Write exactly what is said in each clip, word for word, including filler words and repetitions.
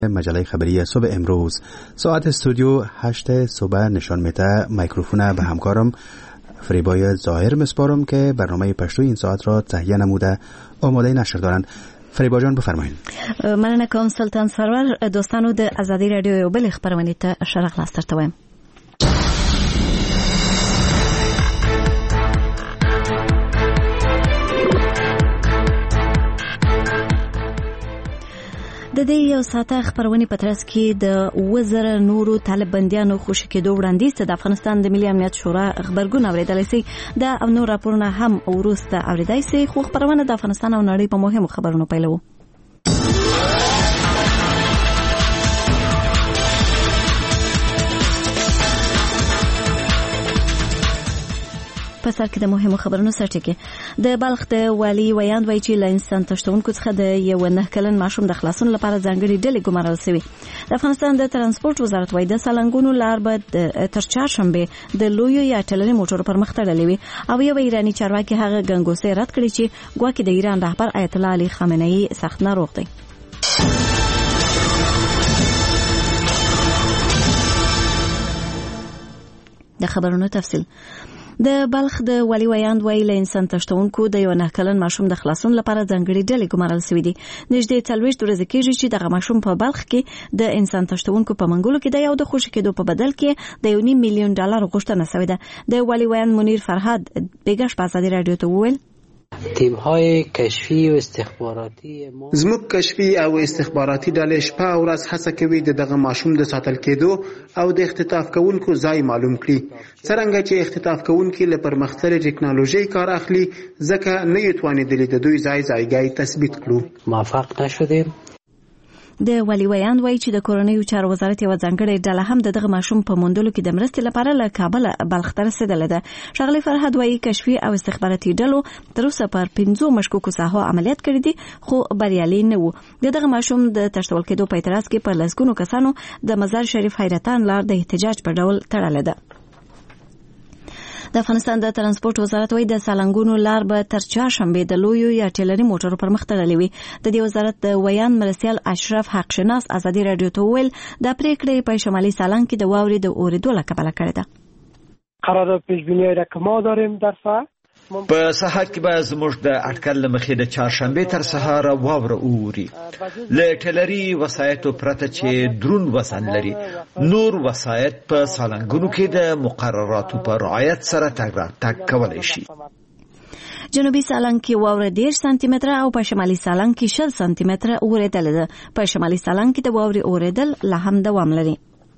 مجله خبری صبح امروز ساعت استودیو هشت صبح نشان میده. میکروفون به همکارم فریبای ظاهر مسپارم که برنامه پشتو این ساعت را تهیه نموده آماده نشر دارند. فریبا جان بفرمایید. مننه کوم سلطان سرور. دوستانو د ازادي رادیو یو بل خبرونه ته شرح لاستر تویم. د دې یو ساعته خبرونه په ترڅ کې د وزیر نورو طالب بندیانو خوشی کېدو وړاندیز د افغانستان د ملي امنیت شورا خبرګون اوریدل شي. د امنو راپورونه هم ورسته اوریدای شي. خو خبرونه د افغانستان او نړۍ په مهمو خبرونو پیلو. په سر کې د مهمو خبرونو سرټکی د بلخ د والی ویاند وایي چې له انسان تشتونکو څخه د یو نه کلن ماشوم د خلاصون لپاره ځانګړي ډلې ګمارل شوی. د افغانستان د ترانسپورت وزارت وایي د سالنګونو لار به تر چهارشنبه د لویو یا ټلري موټرو پر مخ تړلې وي او یو ایرانی چارواکي هغه ګنګوسې رد کړی چې ګواکې د ایران رهبر آیت الله علي خامنه‌ای سخت ناروغ دی. د خبرونو تفصیل. د بلخ د والی ویاند وایي له انسان تشتونکو د یو نه کلن ماشوم د خلاصون لپاره ځانګړي ډلې ګمارل شوې دي. نږدې څلوېښت ورځې کېږي چې دغه ماشوم په بلخ کې د انسان تشتونکو په منګولو کې د یو د خوشي کېدو په بدل کې د یو نیم میلیون ډالر غوښتنه شوې ده. د والی ویاند منیر فرهاد بیګش په ازادي رادیو ته وویل تیم های کشفی و استخباراتی ما زموږ کشفی او استخباراتي ډلې شپه او ورځ هڅه کوي د دغه ماشوم د ساتل کېدو او د اختطاف کوونکو ځای معلوم کړي. څرنګه چې اختطاف کوونکي له پرمختللې ټکنالوژي کار اخلي ځکه نه یې توانېدلې د دوی ځای ځایګای تثبیت کړو. موفق نشدیم. د والی ویاند وایي چې د کورنیو چارو وزارت یو ځانګړی ډله هم دغه ماشوم په موندلو کې د مرستې لپاره له کابل بلخ ته رسیدلې ده. ښاغلی فرهاد وایي کشفي او استخباراتي ډلو تر اوسه پر پنځو مشکوکو ساحو عملیات کړي دي خو بریالي نه وو. دغه ماشوم د تشتول کېدو په اعتراض کې پر لسګونو کسانو د مزار شریف حیرتان لار د احتجاج په ډول تړلې ده. د افغانستان د ترانسپورت وزارت وایي د سالنګونو لار به تر چهارشنبه د لویو یا ټلري موټرو پر مخ تړلې وي. د دې وزارت د ویان مرسیال اشرف حق شناس ازادي رادیو ته وویل د پریکړې په شمالي سالنګ کې د واورې د اورېدو له کبله کړې ده. قرار پیش بینی را که ما داریم در ساعت په ساحت کې به زموږ د اټکل له مخې د چهارشنبه تر سهار واوره اوري. له ټلري وسایطو پرته چې درون وزن لري نور وسایط په سالنګونو کې د مقرراتو په رعایت سره تګ راتګ کولی شي. جنوبي سالنګ کې واوره ډېر سانتي متره او په شمالي سالنګ کې شل سانتي متره اورېدل ده. په شمالي سالنګ کې د واورې اورېدل لا هم دوام لري.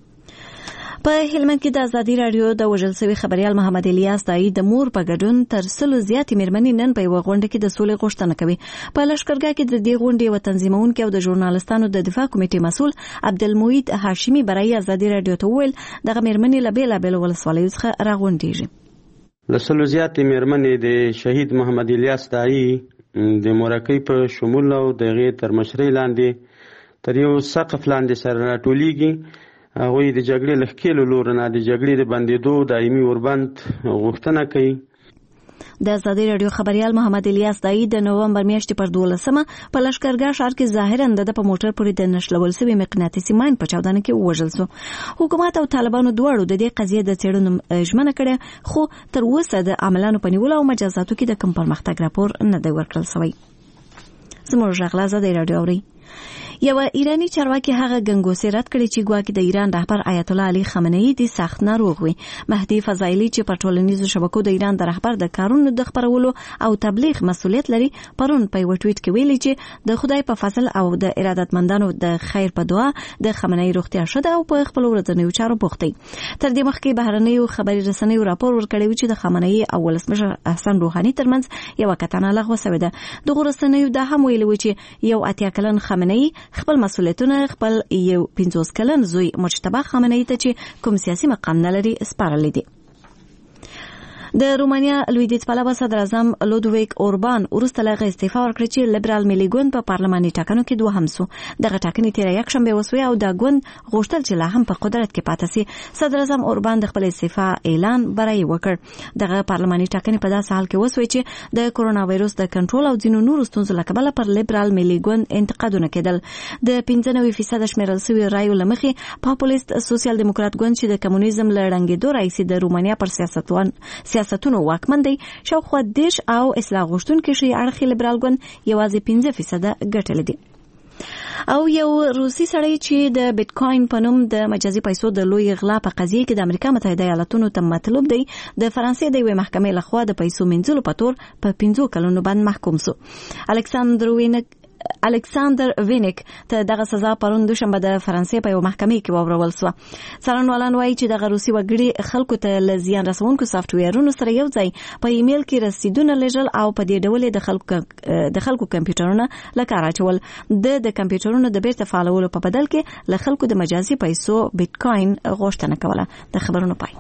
په هلمند کې د ازادي رادیو د وژل شوي خبريال محمد الیاس دای د مور په ګډون تر سلو زیاتې مېرمنې نن په یوه غونډه کې د سولې غوښتنه کوي. په لښکرګاه کې د دې غونډې یوه تنظیمونکې او د ژورنالستانو د دفاع کمیټې مسؤل عبدالمحید هاشمي برای ازادي رادیو ته وویل دغه مېرمنې له بېلابېلو ولسوالیو څخه راغونډېږي. له سلو زیاتې مېرمنې د شهید محمد الیاس دای د مورکۍ په شمول او د هغې تر مشرۍ لاندې تر یو سقف لاندې سره راټولېږي. هغوی د جګړې له ښکېلو لورو نه د جګړې د بندېدو دایمي اوربند غوښتنه کوي. د ازادي رادیو خبريال محمد الیاس دای د نومبر میاشتې پر دولسمه په لښکرګاه ښار کې ظاهرا د په موټر پورې د نښلول شوي مقناطیسي ماین په چاودنه کې ووژل شو. حکومت او طالبانو دواړو د دې قضیې د څېړنو ژمنه کړې خو تر اوسه د عملانو په نیولو او مجازاتو کې د کوم پرمختګ راپور نه دی ورکړل شوی. زموږ غږ له ازادي رادیو اوري. یو ایرانی چارواکي هغه ګنګوسې رد کړي چې ګواکې د ایران رهبر آیت الله علي خامنه‌ای د سخت ناروغ وي. مهدي فضایلی چې په ټولنیزو شبکو د ایران د رهبر د کارونو د خبرولو او تبلیغ مسؤلیت لري پرون په یو ټویټ کې ویلي چې د خدای په فضل او د ارادتمندانو د خیر په دعا د خامنه‌ای روغتیا ښه ده او په خپل ورځنیو چارو بوخت دی. تر دې مخکې بهرنیو خبري رسنیو راپور ورکړی و چې د خامنه‌ای او ولسمشر حسن روحاني ترمنځ یو کتنه لغوه شوې ده. دغه رسنیو دا هم ویلي و چې یو اتیا کلن خامنه‌ای خپل مسؤلیتونه خپل یو پنځوس کلن زوی مجتبی خامنه‌ای ته چې کوم سیاسي مقام نه لري سپارلی دي. د رومانیا لویدیځ پلوه صدر اعظم لودویک اوربان وروسته له استعفا ورکړه چې لیبرال ملي ګوند په پارلماني ټاکنو کې دوهم سو. دغه ټاکنې تیر یک شنبه وسوي او د ګوند غوښتل چې لا هم په قدرت کې پاتې سي. صدر اعظم اوربان د خپل استعفا اعلان برای وکړ. دغه پارلماني ټاکنې په داسې حال کې وسوي چې د کورونا وایروس د کنټرول او ځینو نورو ستونزو له کبله پر لیبرال ملي ګوند انتقادونه کېدل. د پنځه نوي فیصد شمیرل شوي رایو له مخې پاپولیست سوسیال دیموکرات ګوند چې د کمونیزم له ړنګېدو راهیسې د رومانیا پر سیاستوان سیاستونو واکمن دی شاوخوا دېرش او اصلاح غوښتونکي شي اړخي لیبرال ګوند یوازې پنځه فیصده ګټلې دي. او یو روسي سړی چې د بیت کوین په نوم د مجازي پیسو د لوی غلا په قضیه کې د امریکا متحده ایالاتونو ته مطلوب دی د فرانسې د یوې محکمې لخوا د پیسو منځلو په تور په پنځو کلونو باندې محکوم سو. الکساندر وینک الکساندر وینیک ته دغه سزا پرون دوشنبه د فرانسې په یو محکمې کې واورول شو. څارنوالان وایي چې دغه روسي وګړي خلکو ته له زیان رسونکو سافټویرونو سره یو ځای په ایمیل کې رسیدونه لیږل او په دې ډول د خلکو د خلکو کمپیوټرونه له کار اچول. د د کمپیوټرونو د بیرته فعالولو په بدل کې له خلکو د مجازي پیسو بیت کوین غوښتنه کوله. د خبرونو پای.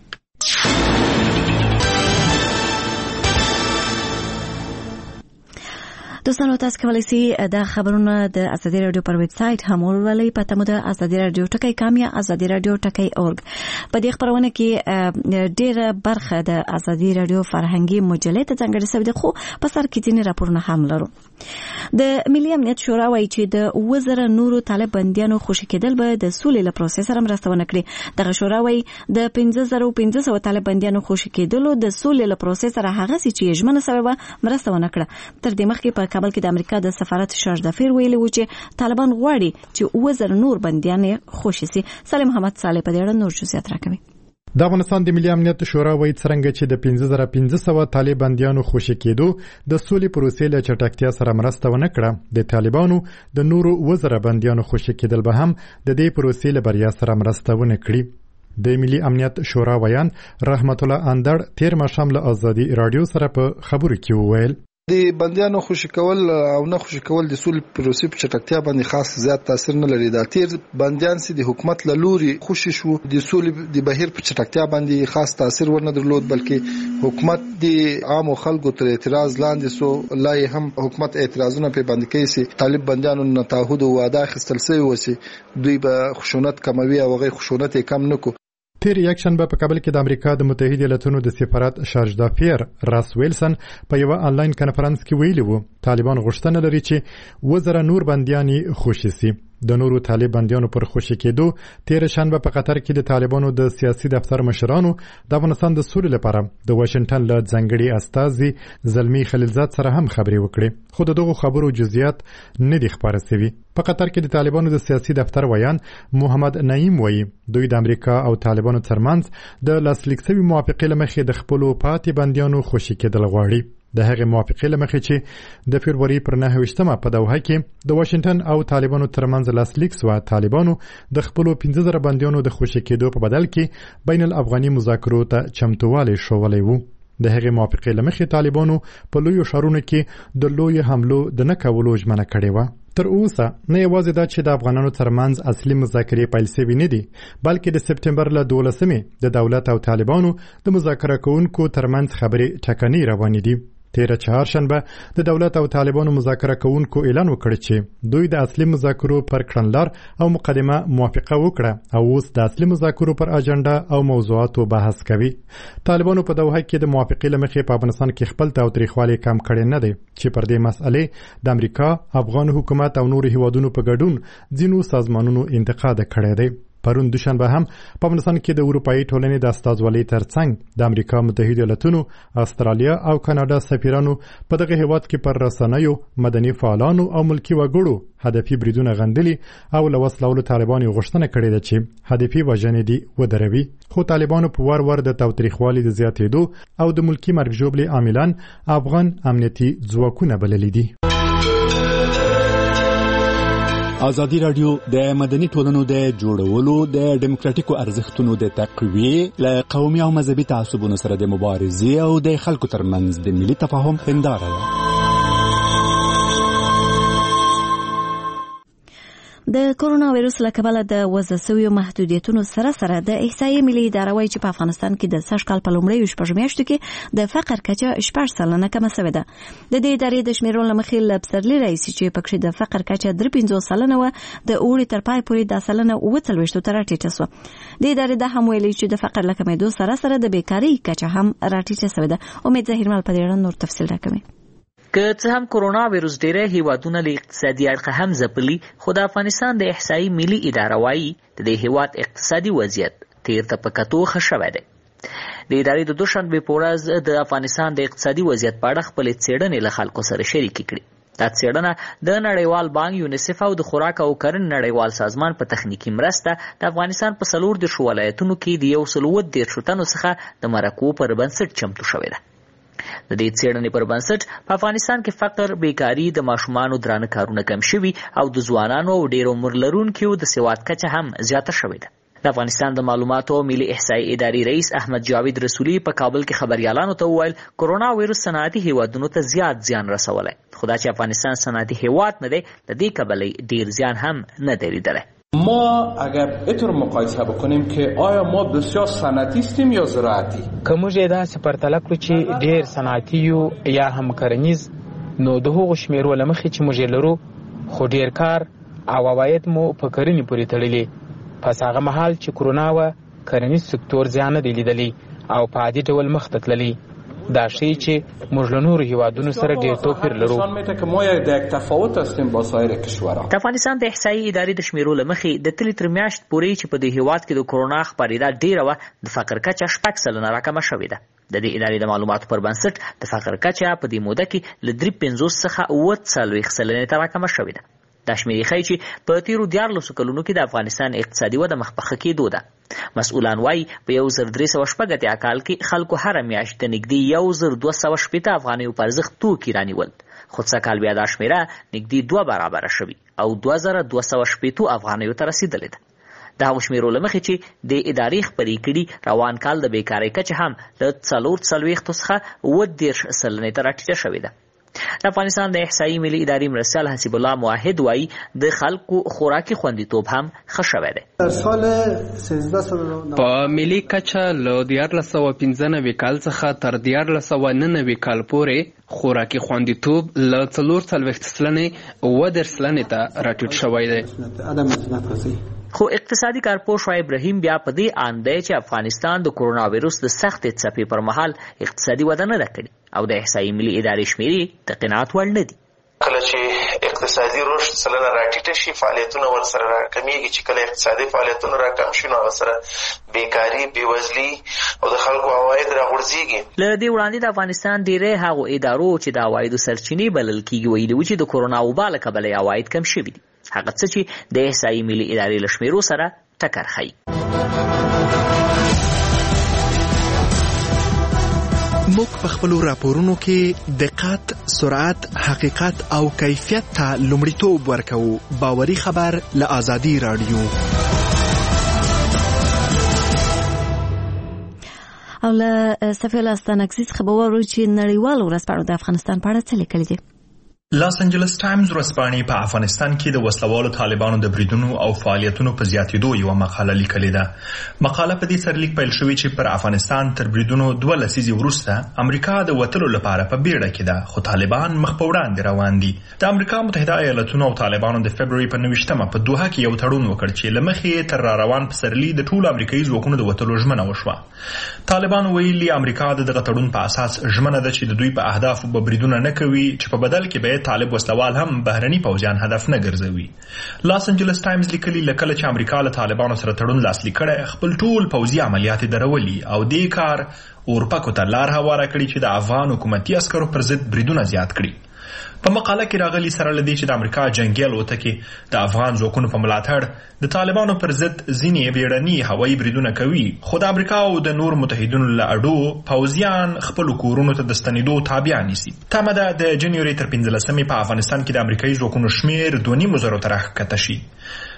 دوستانو تاسو کولی شئ د خبرونو د ازادي رادیو پر ویب سټ هم ولولئ په تمه د ازادي رادیو ټکی کام یا ازادي رادیو ټکی اورګ. په دې خبرونه کې ډېره برخه د ازادي رادیو فرهنګي مجلې ته ځانګړې شوې ده خو په سر کې ځینې راپورونه هم لرو. د ملي امنیت شورا وایي چې د وزره نورو طالب بندیانو خوشي کېدل به د سولې له پروسې سره مرسته ونه کړي. دغه شورا وایي د پنځه زره پنځه سوه طالب بندیانو خوشي کېدلو د سولې له پروسې سره هغه چې ژمنه شوې وه مرسته ونه کړه. تر دې مخکې په کابل کې د امریکا د سفارت شارج دفیر ویلي و چې طالبان غواړي چې وزر نور بندیان خوشي سي. سالم محمد صالح په دې اړه نور جزئیات راکوي. د افغانستان د ملي امنیت شورا وایي څرنګه چې د پنځه زره پنځه سوه طالب بندیانو خوشي کېدو د سولې پروسې له چټکتیا سره مرسته ونه کړه، د طالبانو د نورو وزره بندیانو خوشي کېدل به هم د دې پروسې له بریا سره مرسته ونه کړي. د ملي امنیت شورا ویان رحمت الله اندړ تیر ماښام له ازادي رادیو سره په خبرو کې وویل د بندیانو خوشي کول او نه خوشي کول د سولې پروسې په چټکتیا باندې خاص زیات تاثیر نه لري. دا تیر بندیان چې د حکومت له لوري خوشي شو د سولې د بهیر په چټکتیا باندې خاص تاثیر ورنه درلود، بلکې حکومت د عام خلکو تر اعتراض لاندې سو لای هم حکومت اعتراضونه په باندې کوي چې طالب بندیانو نه تعهد او وعده خستل سوی وسی دوی به خشونت کموي او غي خشونت کم نکو. تیر یک شنبه په کابل کې د امریکا د متحده ایالاتونو د سفارت شارج دافیر راس ویلسن په یو آنلاین کنفرانس کې ویلي وو طالبان غوښتنه لري چې وزره نور بندیان خوشي سي. د نورو طالب بندیانو پر خوشي کېدو تیر شنبه په قطر کې د طالبانو د سیاسي دفتر مشرانو د افغانستان د سولې لپاره د واشنگټن له ځانګړي استازي زلمی خلیلزاد سره هم خبرې وکړې، خو دغه خبرو جزئیات نه دي خبره شوي. په قطر کې د طالبانو د سیاسي دفتر ویان محمد نعیم وایي دوی د امریکا او طالبانو ترمنځ د لاسلیک شوي موافقې له مخې د خپلو پاتې بندیانو خوشي کېدل غواړي. د هغې موافقې له مخې چې د فبروري پر نهه ویشتمه په دوحه کې د واشنگټن او طالبانو ترمنځ لاسلیک سوه طالبانو د خپلو پنځه زره بندیانو د خوشي کېدو په بدل کې بین الافغاني مذاکرو ته چمتووالی ښوولی و. د هغې موافقې له مخې طالبانو په لویو ښارونو کې د لویو حملو د نه کولو ژمنه کړې وه. تر اوسه نه یوازې دا چې د افغانانو ترمنځ اصلي مذاکرې پیل شوي نه دي، بلکې د سپتمبر له دولسمې د دولت او طالبانو د مذاکره کوونکو ترمنځ خبرې ټکنۍ روانې دي. تیره چهارشنبه د دولت او طالبانو مذاکره کوونکو اعلان وکړ چې دوی د اصلي مذاکرو پر کړنلار او مقدمه موافقه وکړه او اوس د اصلي مذاکرو پر اجنډا او موضوعاتو بحث کوي. طالبانو په دوحه کې د موافقې له مخې په افغانستان کې خپل تاوتریخوالی کم کړی نه دی چې پر دې مسئلې د امریکا، افغان حکومت او نورو هیوادونو په ګډون ځینو سازمانونو انتقاد کړی دی. پرون دوشنبه هم په افغانستان کې د اروپایي ټولنې د استازولۍ ترڅنګ د امریکا متحده ایالاتونو، استرالیا او کاناډا سفیرانو په دغه هیواد کې پر رسنیو، مدني فعالانو او ملکي وګړو هدفي بریدونه غندلي او له وسلوالو طالبانو غوښتنه کړې ده چې هدفي وژنې دي ودروي. خو طالبانو په وار وار د تاوتریخوالي د زیاتېدو او د ملکي مرګ ژوبلې عاملان افغان امنیتي ځواکونه بللي دي. ازادي رادیو د مدني ټولنو د جوړولو، د ډیموکراټیکو ارزښتونو د تقویې، له قومي او مذهبي تعصبونو سره د مبارزې او د خلکو ترمنځ د ملي تفاهم هنداره ده. د کورونا وایروس له کبله د وضع شویو محدودیتونو سره سره د احصایې ملي اداره وایي چې په افغانستان کې د سږ کال په لومړیو شپږ میاشتو کې د فقر کچه شپږ سلنه کمه شوې ده. د دې ادارې د شمیرو له مخې له پسرلي راهیسې چې پکې د فقر کچه درې پنځوس سلنه وه، د اوړي تر پای پورې دا سلنه اووه څلوېښتو ته راټیټه شوه. د ادارې دا هم ویلي چې د فقر له کمېدو سره سره د بیکارۍ کچه هم راټیټه شوې ده. امید ظهیرمل په دې اړه نور تفصیل راکوي. که څه هم کورونا وایروس ډیری هیوادونه له اقتصادي اړخه هم ځپلي، خو د افغانستان د احصایې ملي اداره وایي د دې هیواد اقتصادي وضعیت تیر ته په کتو ښه شوی دی. د ادارې د دوشنبې په ورځ د افغانستان د اقتصادي وضعیت په اړه خپلې څېړنې له خلکو سره شریکې کړي. دا څېړنه د نړیوال بانک، یونیسف او د خوراک او کرنې نړیوال سازمان په تخنیکي مرسته د افغانستان په څلور دېرشو ولایتونو کې د یو سل اووه دېرشو تنو څخه د مرکو پر بنسټ چمتو شوې ده. د دې څېړنې پر بنسټ په افغانستان کې فقر، بیکاري، د ماشومانو درانه کارونه کم شوي او د ځوانانو او ډېر عمر لرونکو د سواد کچه هم زیاته شوې ده. د افغانستان د معلوماتو او ملي احصایې ادارې رئیس احمد جاوید رسولي په کابل کې خبریالانو ته وویل کورونا وایروس صنعتي هیوادونو ته زیات زیان رسولی، خو دا چې افغانستان صنعتي هیواد نه دی، د دې کبله ډېر زیان هم نه دی لیدلی. ما اگر اینطور مقایسه بکنیم که آیا ما بسیار صنعتی هستیم یا زراعتی؟ که موږ یې داسې پرتله کړو چې ډېر صنعتي یو یا هم کرنیز، نو د هغو شمیرو له مخې چې موږ یې لرو، خو ډېر کار او عواید مو په کرنې پورې تړلي. پس هغه مهال چې کرونا وه، کرنیز سکتور زیان نه دی لیدلی او په عادي ډول مخ ته تللی. دا ښیي چې موږ له نورو هیوادونو سره ډېر توپیر لرو. د افغانستان د احصایې ادارې د شمیرو له مخې د تلې تر میاشت پورې چې په دې هیواد کې د کرونا خپرېدا ډېره وه، د فقر کچه شپږ سلنه راکمه شوې ده. د دې ادارې د معلوماتو پر بنسټ د فقر کچه په دې موده کې له درې پنځوس څخه اووه څلوېښت سلنې ته راکمه شوې ده. دا شمېرې ښیي چې په تېرو دیارلسو کلونو کې د افغانستان اقتصادي وده مخ په ښه کېدو ده. مسؤلان وایي په یو زر درې سوه شپږ اتیا کال کې خلکو هره میاشت د نږدې یو زر دوه سوه شپېته افغانیو په ارزښت توکي رانیول، خو څه کال بیا دا شمېره نږدې دوه برابره شوي او دوه زره دوه سوه شپېتو افغانیو ته رسېدلې ده. د هغو شمېرو له مخې چې د ادارې خپرې کړي، روان کال د بیکارۍ کچه هم له څلور څلوېښتو څخه اووه دېرش سلنې ته راټیټه شوې ده. د افغانستان د احصایې ملي ادارې مرستیال حسیب الله موحد وایي د خلکو خوراکي خوندیتوب هم ښه شوی دی. په ملي کچه له دیارلس سوه پنځه نوي کال څخه تر دیارلس سوه نهه نوي کال پورې خوراکي خوندیتوب له څلور څلوېښت سلنې اووه دېرش سلنې ته راټیټ شوی دی. خو اقتصادي کارپوه شعیب رحیم بیا په دې آند دی چې افغانستان د کورونا وایروس د سختې څپې پر مهال اقتصادي وده نه ده کړې او د احصایې ملي ادارې شمېرې د قناعت وړ نه دي. کله چې اقتصادي رشد سلنه راټیټه شي، فعالیتونه ورسره راکمیږي. چې کله اقتصادي فعالیتونه راکم شي، نو هغه سره بیکاري، بېوزلي او د خلکو عواید راغورځېږي. له دې وړاندې د افغانستان ډېری هغو ادارو چې د عوایدو سرچینې بلل کېږي ویلي وو چې د کورونا وبا له کبله عواید کم شوي دي، هغه څه چې د احصایې ملي ادارې له شمېرو سره ټکر ښیي. موږ په خپلو راپورونو کې دقت، سرعت، حقیقت او کیفیت ته لومړیتوب ورکوو. باوري خبر له آزادي راډیو. او له سفیر استانکزي څخه به واورو چې نړیوالو ورځپاڼو د افغانستان په اړه څه لیکلي دي. لاس انجلس ټایمز ورځپاڼې په افغانستان کې د وسلوالو طالبانو د بریدونو او فعالیتونو په زیاتېدو یوه مقاله لیکلې ده. مقاله په دې سرلیک پیل شوې چې پر افغانستان تر بریدونو دوه لسیزې وروسته امریکا د وتلو لپاره په بیړه کې ده، خو طالبان مخ په وړاندې روان دي. د امریکا متحده ایالتونو او طالبانو د فبروري په نویشتمه په دوحه کې یو تړون وکړ چې له مخې تر را روان پسرلي د ټولو امریکایي ځواکونو د وتلو ژمنه وشوه. طالبان ویلي امریکا د دغه تړون په اساس ژمنه ده چې د دوی په اهدافو به بریدونه نه کوي، چې په بدل کې به طالب وسلوال هم بهرني پوځیان هدف نه ګرځوي. لاس انجلس ټایمز لیکلي لکه چې امریکا له طالبانو سره تړون لاسلیک کړی، خپل ټول پوځي عملیات درولي او دې کار اورپکو ته لار هواره کړي چې د افغان حکومتي عسکرو پر ضد بریدونه زیات کړي. په مقاله کې راغلي سره لدی چې د امریکا جنگي الوتکې د افغان ځواکونو په ملاتړ د طالبانو پر ضد ځینې بیړني هوایي بریدونه کوي، خو د امریکا او د نور متحدینو له اډو پوځیان خپلو کورونو ته د ستنېدو تابع نیسي. تمه ده د جنوري تر پنځلسمې په افغانستان کې د امریکایي ځواکونو شمېر دوه نیم زرو ته راښکته شي.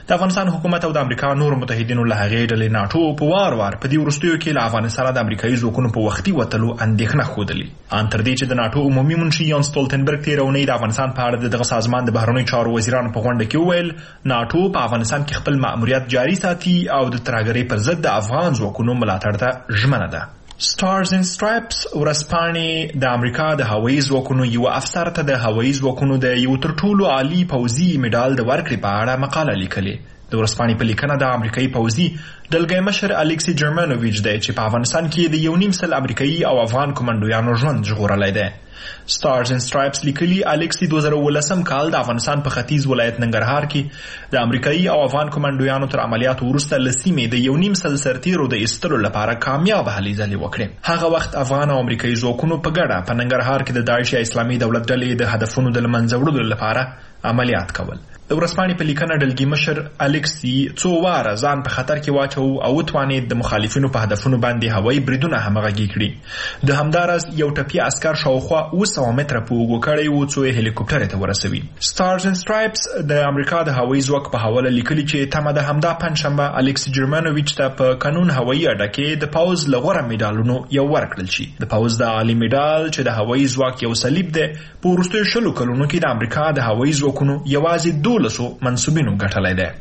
د افغانستان حکومت او د امریکا نور متحدینو له هغې ډلې ناټو په وار وار په دې وروستیو کې له افغانستانه د امریکایي ځواکونو په وختي وتلو اندېښنه ښودلې ان تر دې چې د ناټو عمومي منشي یان سټولټنبرګ تېره اونۍ د افغانستان په اړه د دغه سازمان د بهرنیو چارو وزیرانو په غونډه کې وویل ناټو په افغانستان کې خپل مأموریت جاري ساتي او د ترهګرۍ پر ضد د افغان ځواکونو ملاتړ ته ژمنه ده. Stars and Stripes ورځپاڼې د امریکا د هوایي ځواکونو یو افسر ته د هوایي ځواکونو د یو تر ټولو عالي پوځي میډال د ورکړې په اړه مقاله لیکلې. د ورځپاڼې په لیکنه د امریکایي پوځي ډلګۍ مشر الیکسی جرمنوویچ دی چې په افغانستان کې د یو نیم سل امریکایي او افغان کمانډویانو ژوند ژغورلی دی. Stars and Stripes لیکلي الیکسی دوه زره اوولسم کال د افغانستان په ختیځ ولایت ننګرهار کې د امریکایي او افغان کمانډویانو تر عملیاتو وروسته له سیمې د یو نیم سل سرتیرو د ایستلو لپاره کامیابه هلې ځلې وکړې. هغه وخت افغان او امریکایي ځواکونو په ګډه په ننګرهار کې د داعش یا اسلامي دولت ډلې د هدفونو د له منځه وړلو لپاره عملیات کول. د ورځپاڼې په لیکنه ډلګي مشر الیکسی څو واره ځان په خطر کې واچو او وتوانید د مخالفینو په هدفونو باندې هوایي بریدونه همغږي کړي. د همداراز یو ټپي عسکر شاوخوا اوه سوه متره په اوږو کړی و څو یې هلیکوپټر ته ورسوي. Stars and Stripes د امریکا د هوایي ځواک په حواله لیکلي چې تمه د همدا پنجشنبه الیکسی جرمنوویچ ته په قانون هوایي اډه کې د پوځ له غوره میډالونو یو ورکړل شي. د پوځ د عالي میډال چې د هوایي ځواک یو صلیب دی په وروستیو شلو کلونو کې د امریکا د هوایي ځواکونو یوازې دولسو منصوبینو ګټلی دی.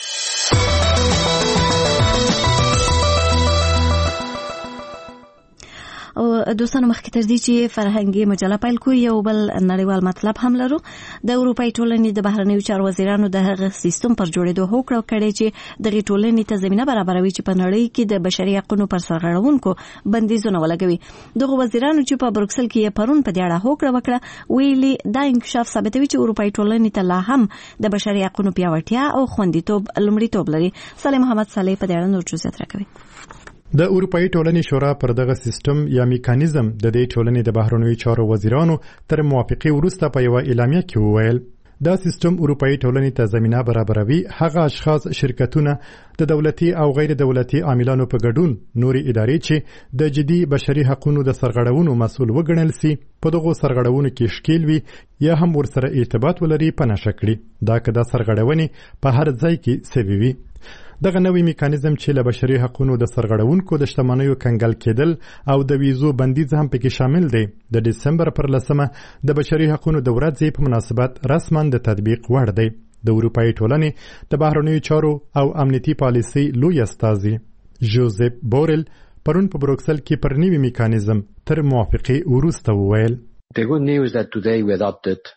او دوستانو مخکې تر دې چې فرهنګي مجله پیل کوو یو بل نړیوال مطلب هم لرو. د اروپایي ټولنې د بهرنیو چارو وزیرانو د هغه سیستم پر جوړېدو هوکړه کړې چې دغه ټولنې ته زمینه برابروي چې په نړۍ کې د بشري حقوقو پر سرغړونکو بندیزونه ولګوي. دغه وزیرانو چې په بروکسل کې پرون په دې اړه هوکړه وکړه ویلي دا انکشاف ثابتوي چې اروپایي ټولنې ته لا هم د بشري حقوقو پیاوړتیا او خوندیتوب لومړیتوب لري. صالح محمد صالح په دې اړه نور جزئیات راکوي. د اروپایي ټولنې شورا پر دغه سیستم یا میکانیزم د دې ټولنې د بهرنیو چارو وزیرانو تر موافقې وروسته په یو اعلامیه کې وویل دا سیستم اروپایي ټولنې ته زمینه برابروي هغه اشخاص شرکتونه د دولتي او غیر دولتي عاملانو په ګډون نوري ادارې چې د جدي بشري حقوقو د سرغړونو مسؤل وګڼل سي په دغه سرغړونو کې شکیل وي یا هم ورسره ارتباط ولري په نشه کړي دا که د سرغړونې په هر ځای کې سوي وي. دغه نوی میکانیزم چې له بشري حقوقو د سرغړونکو د شتمنیو کنګل کېدل او د ویزو بندیز هم پکې شامل دی د دسمبر پر لسمه د بشري حقوقو د ورځې په مناسبت رسما د تطبیق وړ دی. د اروپایي ټولنې د بهرنیو چارو او امنیتي پالیسي لوی استازي جوزف بورل پرون په بروکسل کې پر نوی میکانیزم تر موافقې وروسته وویل The good news that today we adopted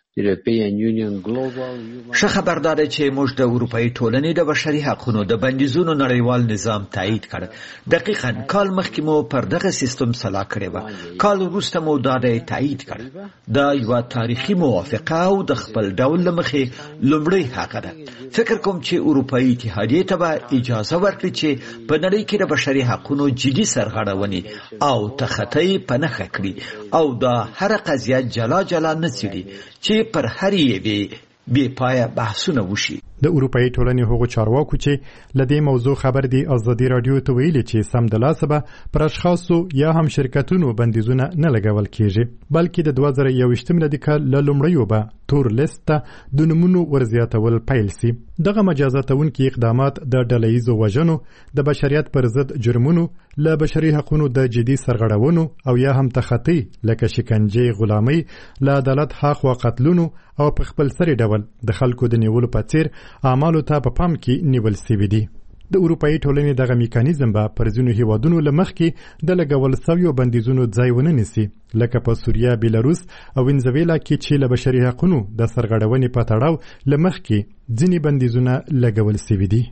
ښه خبر دا دی چې موږ د اروپایي ټولنې د بشري حقوقو د بندیزونو نړیوال نظام تایید کړ. دقیقاً کال مخکې مو پر دغه سیستم صلاح کړې وه، کال وروسته مو دا دی تایید کړ. دا یوه تاریخي موافقه او د خپل ډول له مخې لومړی حق ده. فکر کوم چې اروپایي اتحادیې ته به اجازه ورکړي چې په نړۍ کې د بشري حقوقو جدي سرغړونې او تخطی په نښه کړي او دا هر قضیه جلا جلا نه څېړي چې پر هر یوې بې پایه بحثونه وشي. د اروپایي ټولنې هغو چارواکو چې له دې موضوع خبر دي ازادي رادیو ته ویلي چې سم د لاسه به پر اشخاصو یا هم شرکتونو بندیزونه نه لګول کیږي بلکې د دوه زره یوویشتم لدې کال له لومړیو به تور لیست ته د نومونو ورزیاتول پیل سي. دغه مجازاتونکي اقدامات د ډلهییزو وژنو د بشریت پر ضد جرمونو له بشري حقوقو د جدي سرغړونو او یا هم تخطی لکه شکنجې غلامۍ له عدالت هاخوا قتلونو او په خپل سری ډول د خلکو د نیولو په څیر اعمالو ته په پام کې نیول سوي دي. د اروپایي ټولنې دغه میکانیزم به پر ځینو هیوادونو له مخکې د لګول سویو بندیزونو ځای ونه نیسي لکه په سوریه، بیلاروس او وینزویلا کې چې له بشري حقوقو د سرغړونې په تړاو له مخکې ځینې بندیزونه لګول سوي دي.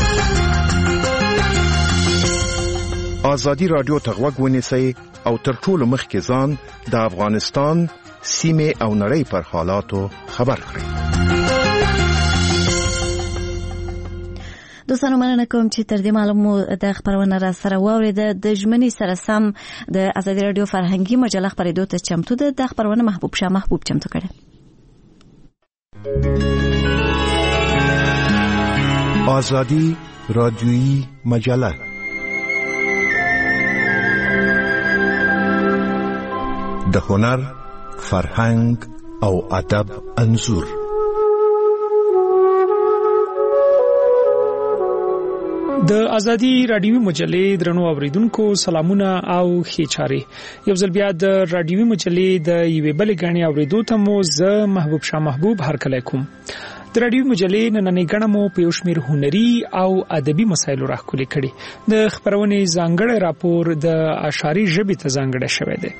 ازادي رادیو ته غوږ ونیسئ او تر ټولو مخکې ځان د افغانستان سیمې او نړۍ پر حالاتو خبر کړئ. دوستانو مننه کوم چې تر دې معلومو د خبرونه را سره واورېده. د ژمنې سره سم د ازادي رادیو فرهنګي مجله خبرېدو ته چمتو ده. د خبرونه محبوب شاه محبوب چمتو کړي. ازادي رادیویی مجله د هنر، فرهنګ او ادب انځور. د ازادي رادیوي مجلې درنو اوریدونکو سلامونه او ښې چارې یو ځل بیا د رادیوي مجلې د یوې بلې غاڼې اوریدو ته مو زه محبوب شاه محبوب هرکلی کوم. د رادیوي مجلې نننۍ غاڼه مو په یو شمېر هنري او ادبي مسایلو راښکلې کړې. د خپرونې ځانګړی راپور د اشعاري ژبې ته ځانګړی شوی دی.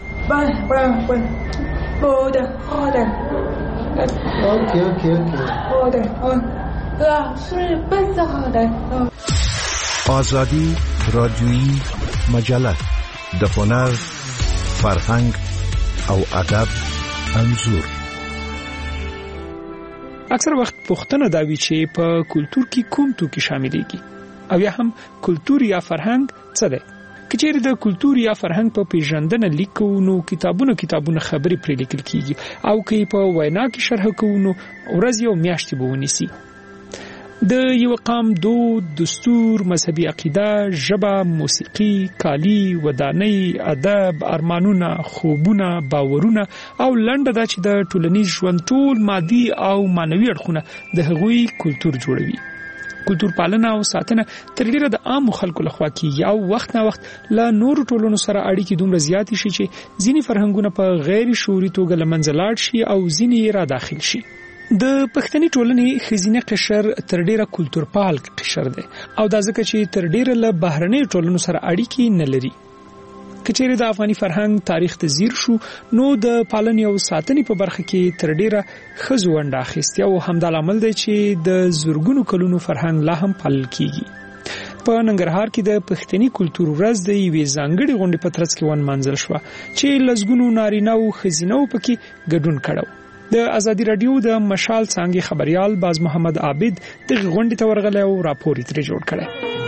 آزادی رادیویی مجله د هنر، فرهنګ او ادب انځور. اکثر وخت پوښتنه دا وي چې په کلتور کې کوم توکي شاملېږي او یا هم کلتور یا فرهنګ څه دی. که چیرې د کلتور یا فرهنګ په پیژندنه لیکو نو کتابونه کتابونه خبرې پرې لیکل کیږي او که په وینا کې شرح کوو نو ورځ یو میاشتې به ونیسي. د یو قام دود، دستور، مذهبي عقیده، ژبه، موسیقي، کالی، ودانۍ، ادب، ارمانونه، خوبونه، باورونه او لنډه دا چې د ټولنیز ژوند ټول مادي او معنوي اړخونه د هغوی کلتور جوړوي. کلتور پالنه او ساتنه تر ډیره د عام خلکو لخوا کیږي او وخت نه وخت له نورو ټولنو سره اړیکې دومره زیاتې شي چې ځینې فرهنګونه په غیر شعوري توګه له منځه لاړ شي او ځینې را داخل شي. د پښتني ټولنې ښځینه قشر تر ډیره کلتور پال قشر دی او دا ځکه چې تر ډیره له بهرنۍ ټولنو سره اړیکې نه لري. کچېرې د افغاني فرهنګ تاریخ ته ځیر شو نو د پالنې او ساتنې په برخه کې تر ډیره ښځو ونډه اخیستې او همدا لامل دی چې د زرګونو کلونو فرهنګ لا هم پالل کیږي. په ننګرهار کې د پښتني کلتور ورځ د یوې ځانګړې غونډې په ترڅ کې ونمانځل شوه چې لسګونو نارینه او ښځینه پکې ګډون کړو. د ازادي رادیو د مشال څانګې خبريال باز محمد عابد دغه غونډې ته ورغلی او راپور یې ترې جوړ کړی.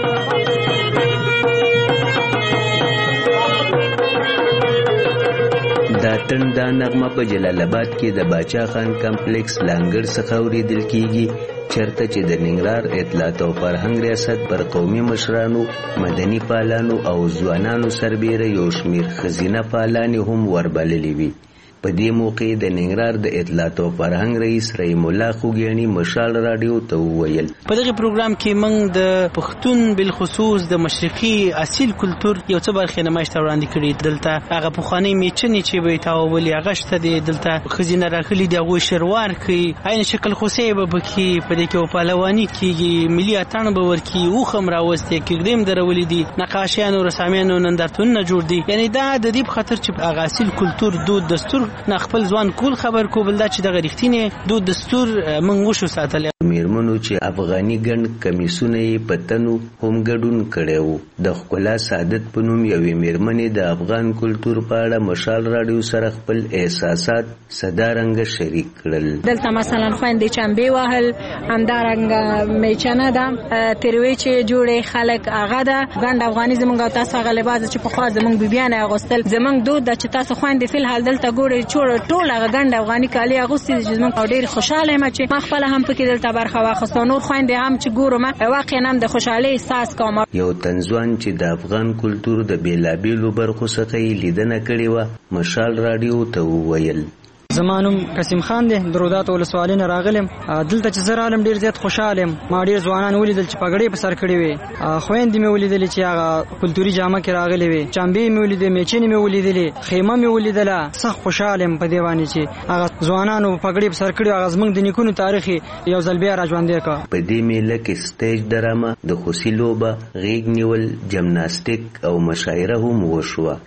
دا تنده نغمه په جلال آباد کې د باچا خان کمپلیکس لانګړ څخه اورېدل کیږي، چرته چې د ننګرهار اطلاعات او فرهنګ ریاست پر قومي مشرانو، مدني فعالانو او ځوانانو سربېره یو شمېر ښځینه فعالانې هم وربللې وي. په دې موقع د ننګرهار د اطلاعات او فرهنګ رئیس رحیم الله خوګیانی مشال رادیو ته وویل په دغه پروګرام کې موږ د پښتون بالخصوص د مشرقي اصیل کلتور یو څه برخې نمایش ته وړاندې کړي. دلته هغه پخوانۍ میچنې چې به تاولي هغه شته دي، دلته ښځینه راغلي دي هغوی شروار کوي، عین شکل خوسۍ به پکې په دې کې پهلواني کېږي، ملي اتڼ به ورکي، اوښ هم راوستې، کږدۍ هم درولي دي، نقاشیانو رسامیانو نندارتونونه جوړ دي. یعنې دا د دې په خاطر چې هغه اصیل کلتور دود دستور نه خپل ځوان کول خبر کو بل دا چې دغه رښتینی دود دستور موږ وشو ساتل. میرمنو چې افغاني ګڼ کمیسونه یې په تنو هم ګډون کړی و. د ښکلا سعادت په نوم یوې میرمنې د افغان کلتور په اړه مشال راډیو سره خپل احساسات صدارنګه شریک کړل. دلته مثلا خویندې چمبې وهل، همدارنګه میچنه ده، تروی چې جوړې خلک هغه ده، ګنډ افغاني زمونږ او تاسو هغه لباس چې پخوا زمونږ بیبیانې اغوستل زمونږ دود ده چې تاسو خویندې فی الحال دلته ګورئ ټول هغه ګنډ افغاني کالي اغوستي چې زمونږ او ډېر خوشحاله یم چې ما خپله هم پکې دلته برخه واخیسته. نور خویندې هم چې ګورم واقعا هم د خوشحالۍ احساس کوم. یو تنځوان چې د افغان کلتور د بېلابېلو برخو څخه یې لیدنه کړې وه مشال راډیو ته وویل زما نوم قسیم خان دی، د رودات ولسوالۍ نه راغلم. دلته چې زه رالم ډېر زیات خوشحاله یم. ما ډېر ځوانان ولیدل چې پګړۍ په سر کړې وې، خویندې مې ولیدلې چې هغه کلتوري جامه کې راغلې وې، چمبې مې ولیدې، میچنې مې ولیدلې، خیمه مې ولیدله. سخت خوشحاله یم په دې باندې چې هغه ځوانانو پګړۍ په سر کړې، هغه زموږ د نیکونو تاریخ یو ځل بیا راژوندی کړ. په دې میله کې سټیج ډرامه، د خوسي لوبه، غیږ نیول، جمناستیک او مشاعره هم وشوه.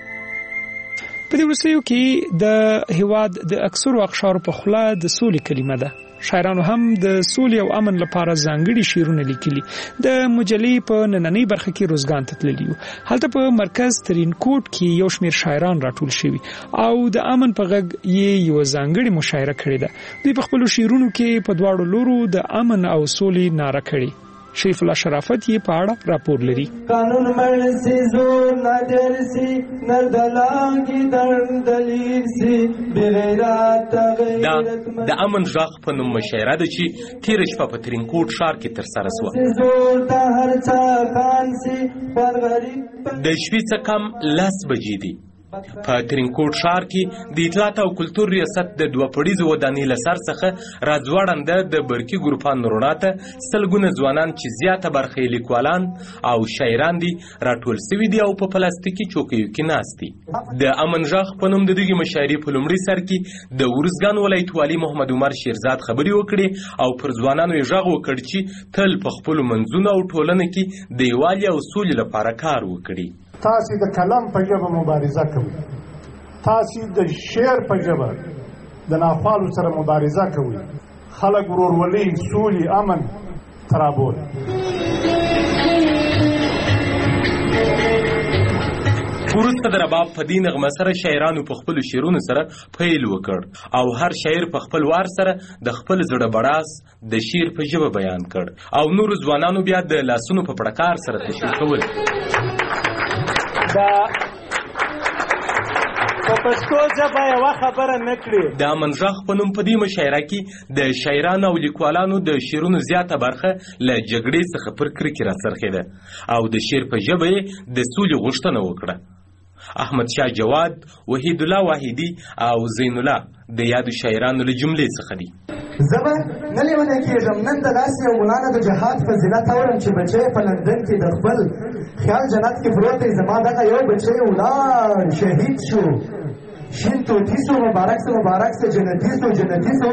په دې وروستیو کې د هیواد د اکثرو اقشارو په خوله د سولې کلمه ده. شاعرانو هم د سولې او امن لپاره ځانګړي شعرونه لیکلي. د مجلې په نننۍ برخه کې روزګان ته تللي وو. هلته په مرکز ترینکوټ کې یو شمېر شاعران راټول شوي او د امن په غږ یې یوه ځانګړې مشاعره کړې ده. دوی په خپلو شعرونو کې په دواړو لورو د امن او سولې ناره کړې. شریف الله شرافت یې په اړه راپور لري. قانون مرسي زور نادرسي نردلانګي دندليسي بغیرات دا د امن ژغ په نوم مشاعره ده چې تیر شپه په ترینکوټ ښار کې ترسره شوه. د شپې څه کم لس بجې دي په ترینکوټ ښار کې د اطلاعات او کلتور ریاست د دوه پړیزو ودانۍ له سر څخه راځوړنده د برقي ګروپانو رڼا ته سلګونه ځوانان چې زیاته برخه یې لیکوالان او شاعران دي راټول سوي دي او په پلاستیکي چوکیو کې ناست دي. د امن غږ په نوم د دغې مشاعرې په لومړي سر کې د ارزګان ولایت والي محمد عمر شیرزاد خبرې وکړې او پر ځوانانو یې غږ وکړ چې تل په خپلو منځونو او ټولنه کې د یووالي او سولې لپاره کار وکړي. تاسې د کلم په ژبه مبارزه کوئ، تاسې د شعر په ژبه د ناخوالو سره مبارزه کوئ، خلک ورورولي، سولې، امن ته رابولئ. وروسته د رباب په دې نغمه سره شاعرانو په خپلو شعرونو سره پیل وکړ او هر شاعر په خپل وار سره د خپل زړه بړاس د شعر په ژبه بیان کړ او نورو ځوانانو بیا د لاسونو په پړکار سره تشویق کول. دا په پښتو ژبه یوه خبره نه کړي. د امن غږ په نوم په دې مشاعره کې د شاعرانو او لیکوالانو د شعرونو زیاته برخه له جګړې څخه پر کرکې راڅرخېده او د شعر په ژبه یې د سولې غوښتنه وکړه. احمد شاه جواد، وحید الله واحدي او زین الله د یادو شاعرانو له جملې څخه دي. زه به نه لیونی کېږم، نن د داسې یو ګلانه د جهاد فضیلت اورم چې بچی په لندن کې د خپل خیال جنت کې پروت دی، زما دغه یو بچی ولاړ شهید شو، شین توتي سو، مبارک سو مبارک سو، جنتي سو جنتي سو.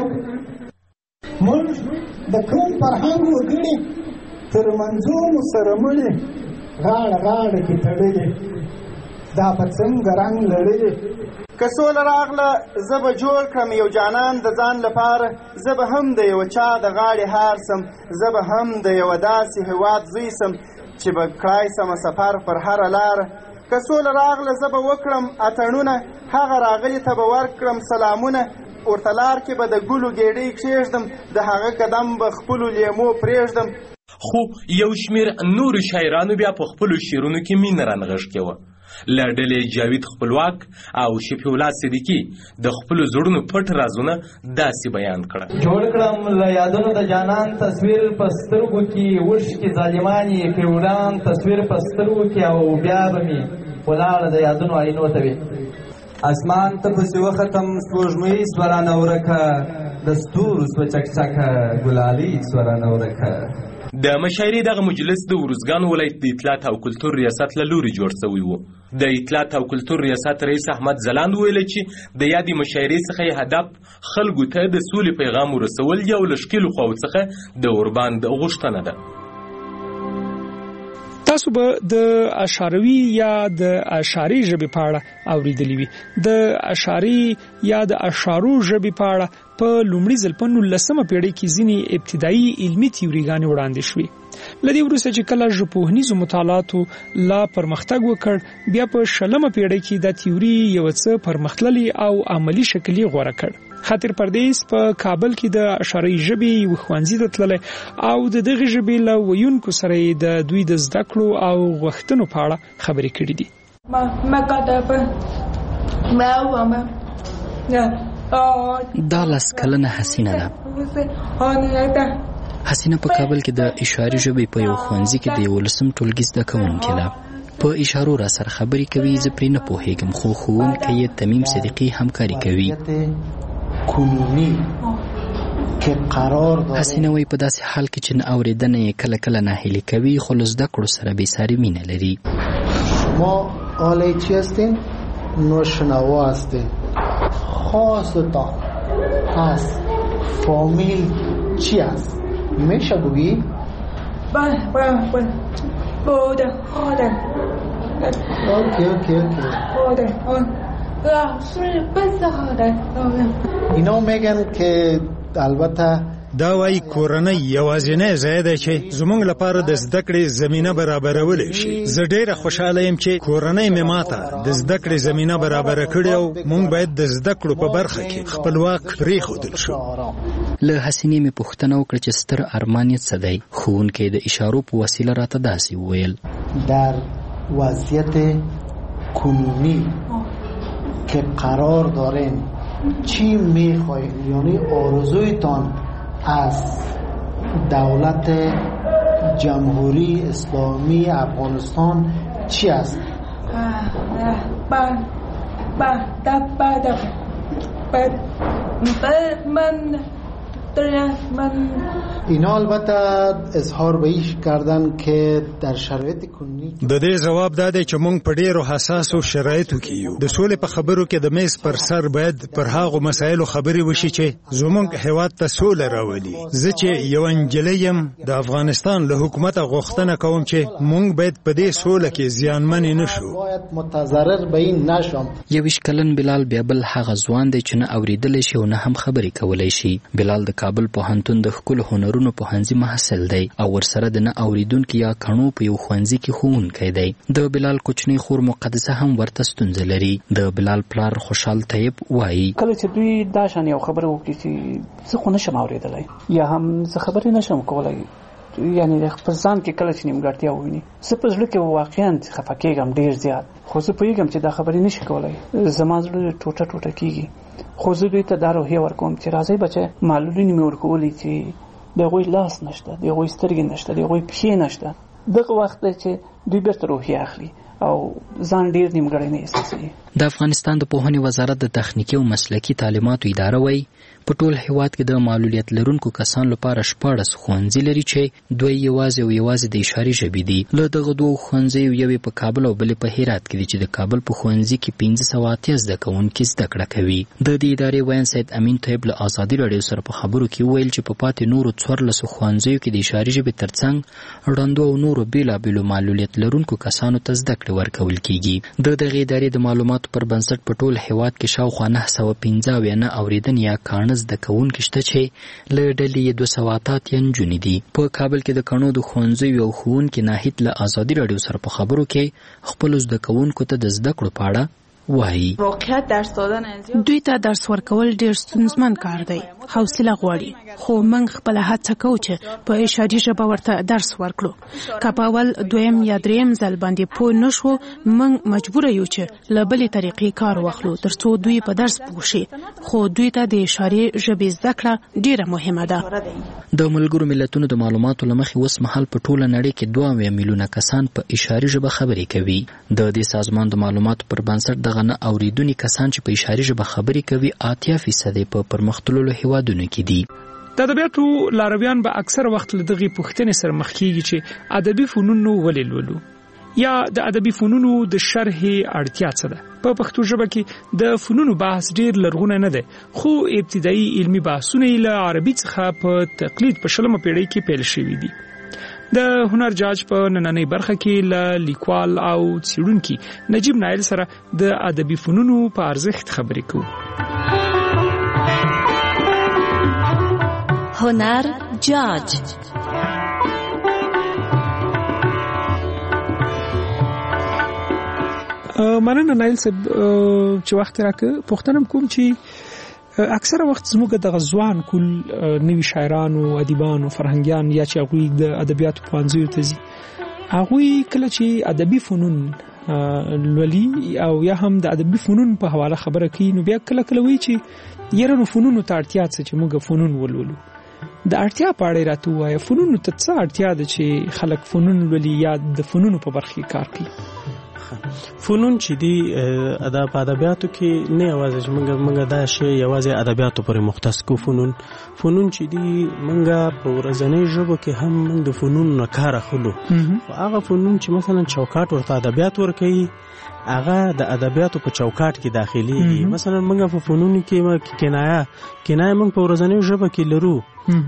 موږ د کوم فرهنګ وګړي تر منظومو سره مړي غاړه غاړه کې تړلې دا په څنګه رنګ لړلې. که سوله راغله زه به جوړ کړم یو جانان د ځان لپاره، زه به هم د یو چا د غاړې هار سم، زه به هم د یو داسې هېواد زوی سم چې به کړای سمه سفر پر هره لاره. که سوله راغله زه به وکړم اتڼونه، هغه راغلي ته به ورکړم سلامونه، ورته لار کې به د ګلو ګېډۍ کښېږدم، د هغه قدم به خپلو لیمو پرېږدم. خو یو شمېر نورو شاعرانو بیا په خپلو شعرونو کې مینه رانغښتې وه. له ډلې جاوید خپلواک او شفیع الله صدیقي د خپلو زړونو پټ رازونه داسې بیان کړه. جوړ کړم له یادونو د جانان تصویر په سترګو کې، اوښکې ظالمانې فیوډان تصویر په سترګو کې، او بیا به مې ولاړه د یادونو آینو ته وي. اسمان ته پسې وختم سپوږمۍ سوه رانه ورکه، د ستورو سوه چکچکه ګلالۍ سوه رانه ورکه. د مشاعرې دغه مجلس د ارزګان ولایت د اطلاعات او کلتور ریاست له لوري جوړ شوی و. د اطلاعات او کلتور ریاست رئیس احمد ځلاند ویل چې د یادې مشاعرې څخه هدف خلکو ته د سولې پیغام ورسول یو له ښکېلو خواو څخه د اورباند غوښتنه ده. تاسو به د اشاروي یا د اشاري ژبې په اړه اوریدلی وي. د اشاري یا د اشارو ژبې په اړه په لومړي ځل په نولسمه پیړۍ کې ځینې ابتدایي علمي تیوریګانې وړاندې شوې. له دې وروسته چې کله ژبپوهنیزو مطالعاتو لا پرمختګ وکړ، بیا په شلمه پیړۍ کې دا تیوري یو څه پرمختللی او عملی شکل یې غوره کړ. خاطر پردیس په کابل کې د اشاري ژبې یو ښوونځي ته تللی او د دغې ژبې له ویونکو سره یې د دوی د زده کړو او غوښتنو په اړه خبرې کړې دي. دا لس کلنه حسینه ده. حسینه په کابل کې د اشاري ژبې په یو ښوونځي کې د یولسم ټولګي زده کوونکې ده. په اشارو را سره خبرې کوي، زه پرې نه پوهېږم، خو ښوونکی یې تمیم صدیقي همکاري کوي. حسینه وایي په داسې حال کې چې نه اورېدنه یې کله کله ناهیلي کوي، خو له زده کړو سره بېساري مینه لري. ما آله چی هستین؟ نوشنوا هستین. خاصتان از فامیل چی است؟ میشه بگی؟ بله بله بله بوده خودم. اوکی اوکی اوکی بوده آن رسول بزاده. اینا میگن که البته دا وایي کورنۍ یوازینی ځای دی چې زموږ لپاره د زده کړې زمینه برابرولی شي. زه ډېره خوشحاله یم چې کورنۍ مې ماته د زده کړې زمینه برابره کړې او موږ باید د زده کړو په برخه کې خپلواک پرېښودل شو. له حسینې مې پوښتنه وکړه چې ستر ارمان یې څه دی. ښوونکی د اشارو په وسیله راته داسې وویل: در وضعیت کنونی که قرار دارین چی میخواهید، یعنی آرزویتان از دولت جمهوری اسلامی افغانستان چی است؟ بعد بعد بعد من من اینا البته اظهار به ایش کردن که در شرایط کنونی د دې جواب دا دی چې موږ په ډیرو حساسو شرایطو کې یو. د سولې په خبرو کې د میز پر سر باید پر هغو مسایلو خبرې وشي چې زموږ هیواد ته سوله راولي. زه چې یو انجلۍ یم د افغانستان له حکومت غوښتنه کوم چې موږ باید په دې سوله کې زیانمن نه شو. باید متضرر به این نشم. یویش کلن بلال بیا بل هغه ځوان دی چې نه اوریدلی شي او نه هم خبرې کولی شي. بلال د کابل پوهنتون د ښکلو هنرونو پوهنځي محصل دی او ورسره د نه اوریدونکي یا کڼو په یو ښوونځي کې ښوونکی دی. د بلال کوچنۍ خور مقدسه هم ورته ستونزه لري. د بلال پلار خوشحال طیب وایي کله چې دوی دا شان یو خبره وکړي چې زه خو نشم اوریدلی یا هم زه خبرې نشم کولی، یعنی په ځان کې کله چې نیمګړتیا وویني زه په زړه کې واقعا خفه کېږم ډېر زیات، خو زه پوهېږم چې دا خبرې نشي کولی، زما زړه ټوټه ټوټه کېږي. خو زه دوی ته دا روحیه ورکوم چې راځئ بچه معلولینې مې ورکولی چې د هغوی لاس نشته، د هغوی سترګې نشته، د هغوی پښې نشته. دغه وخت دی چې دوی بیرته روحیه اخلي او ځان ډېر نیمګړی نه احساسوي. د افغانستان د پوهنې وزارت د تخنیکي او مسلکي تعلیماتو اداره وایي په ټول هیواد کې د معلولیت لرونکو کسانو لپاره شپاړس ښوونځي لري چې دوی یوازې او یوازې د اشارې ژبې دي. له دغه دوو ښوونځیو یوې په کابل او بلې په هرات کې دي چې د کابل په ښوونځي کې پنځه سوه اتیا زده کوونکي زده کړه کوي. د دې ادارې ویان سید امین طیب له ازادي راډیو سره په خبرو کې وویل چې په پاتې نورو څوارلسو ښوونځیو کې د اشارې ژبې ترڅنګ ړندو او نورو بېلابېلو معلولیت لرونکو کسانو ته زده کړې ورکول کیږي. د دغې ادارې د معلوماتو پر بنسټ په ټول هیواد کې شاوخوا نهه سوه پنځه اویا نه اورېدنې یا کاڼه زده کوونکي شته چې له ډلې یې دوه سوه اته اتیا نجونې دي. په کابل کې د کڼو د ښوونځیو یو ښوونکي ناهید له ازادي راډیو سره په خبرو کې خپلو زده کوونکو ته د زده کړو په اړه وایي دوی ته درس ورکول ډېر ستونزمن کار دی، حوصله غواړي، خو موږ خپله هڅه کوو چې په اشاري ژبه ورته درس ورکړو. که په اول دویم یا دریم ځل باندې پوه نه شو موږ مجبوره یو چې له بلې طریقې کار واخلو تر څو دوی په درس پوه شي، خو دوی ته د اشارې ژبې زده کړه ډېره مهمه ده. د ملګرو ملتونو د معلوماتو له مخې اوس مهال په ټوله نړۍ کې دوه اویا میلیونه کسان په اشاري ژبه خبرې کوي. د دې سازمان د معلوماتو پر بنسټ دغه نه اوریدونکي کسان چې په اشاري ژبه خبرې کوي اتیا فیصد په پرمختللو هیوادونو کې دي. د ادبیاتو لارویان به اکثر وخت له دغې پوښتنې سره مخ کېږي چې ادبي فنونو ولې لولو یا د ادبي فنونو د شرح اړتیا څه ده. په پښتو ژبه کې د فنونو بحث ډېر لرغونی نه دی، خو ابتدایي علمي بحثونه یې له عربي څخه په تقلید په شلمه پیړۍ کې پیل شوي دي. د هنر جاج په نننۍ برخه کې له لیکوال او څېړونکي نجیب نایل سره د ادبي فنونو په ارزښت خبرې کوو. هنر جاج مننه نایل صاحب چې وخت راکړ. پوښتنه کوم چې اکثره وخت زموږ د غزوان کول نوي شاعرانو، ادیبانو، فرهنګیان یا چې هغوی د ادبیاتو پوهنځیو ته ځي، هغوی کله چې ادبي فنون لولي او یا هم د ادبي فنون په حواله خبره کوي نو بیا کله کله وایي چې یاره نو فنونو ته اړتیا څه چې موږ فنون ولولو. د اړتیا په اړه راته ووایه، فنونو ته څه اړتیا ده چې خلک فنون لولي یا د فنونو په برخه کې کار کوي؟ فنون چې دی ادب ادبیاتو کې نه یوازې چې موږ موږ دا شی یوازې ادبیاتو پورې مختص کو. فنون فنون چې دی موږ په ورځنۍ ژبه کې هم موږ د فنون نه کار اخلو. هغه فنون چې مثلا چوکاټ ورته ادبیات ورکوي هغه د ادبیاتو په چوکاټ کې داخليږي. مثلا موږ په فنون کې کنایه کنایه موږ په ورځنۍ ژبه کې لرو.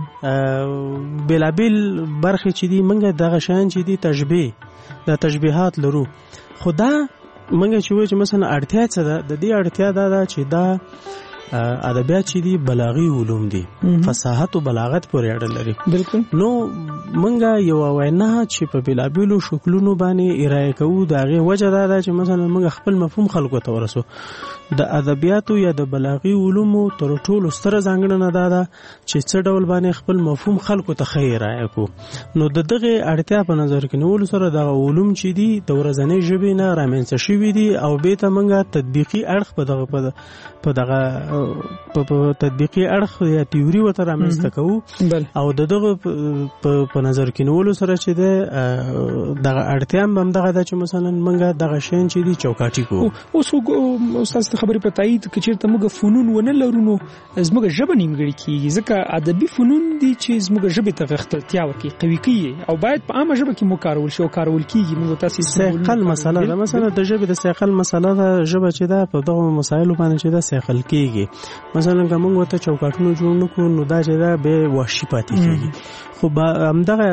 بلابل برخه چې دی موږ دغه شان چې دی تشبیه د تشبیهات لرو. خدا منګه چې وای چې مثلا اړتیا څه ده، د دې اړتیا دا ده چې دا ادبیات چې دي بلاغي علوم دي، فصاحت او بلاغت پورې اړه لري. بالکل. نو منګه یو وینا چې په بلابلو شکلونو باندې ارائه کوو دا غي وجه دا ده چې مثلا منګه خپل مفهوم خلکو ته ورسو. د ادبیاتو یا د بلاغي علومو تر ټولو ستره ځانګړنه دا ده چې څه ډول باندې خپل مفهوم خلکو ته خیر راکو. نو د دغه اړتیا په نظر کې نیول سره د علوم چې دي د ورځنۍ ژبې نه رامنځته شوي دي او به ته منګه تطبیقي اړخ په دغه په دغه په تطبیقي اړخ یا تیوري ورته رامنځته کوو او د دغه په نظر کې نیولو سره چې د دغه اړتیا هم دغه ده چې مثلا موږ دغه شیان چې دي چوکاټي کوو. اوس استاد ته خبرې په تایید کې چېرته موږ فنون ونه لرو نو زموږ ژبه نیمګړې کېږي، ځکه ادبي فنون دي چې زموږ ژبې ته غښتلتیا ورکوي، قوي کوي او باید په عامه ژبه کې مو کارول شي او کارول کېږي. موږ تاسې سیقل مسله ده، مثلا د ژبې د سیقل مسله ده، ژبه چې ده په دغه مسایلو باندې چې ده سیقل کېږي. مثلا که موږ ورته چوکاټونه جوړ نه کړو نو دا چې ده بیا وحشي پاتې کېږي. خو همدغه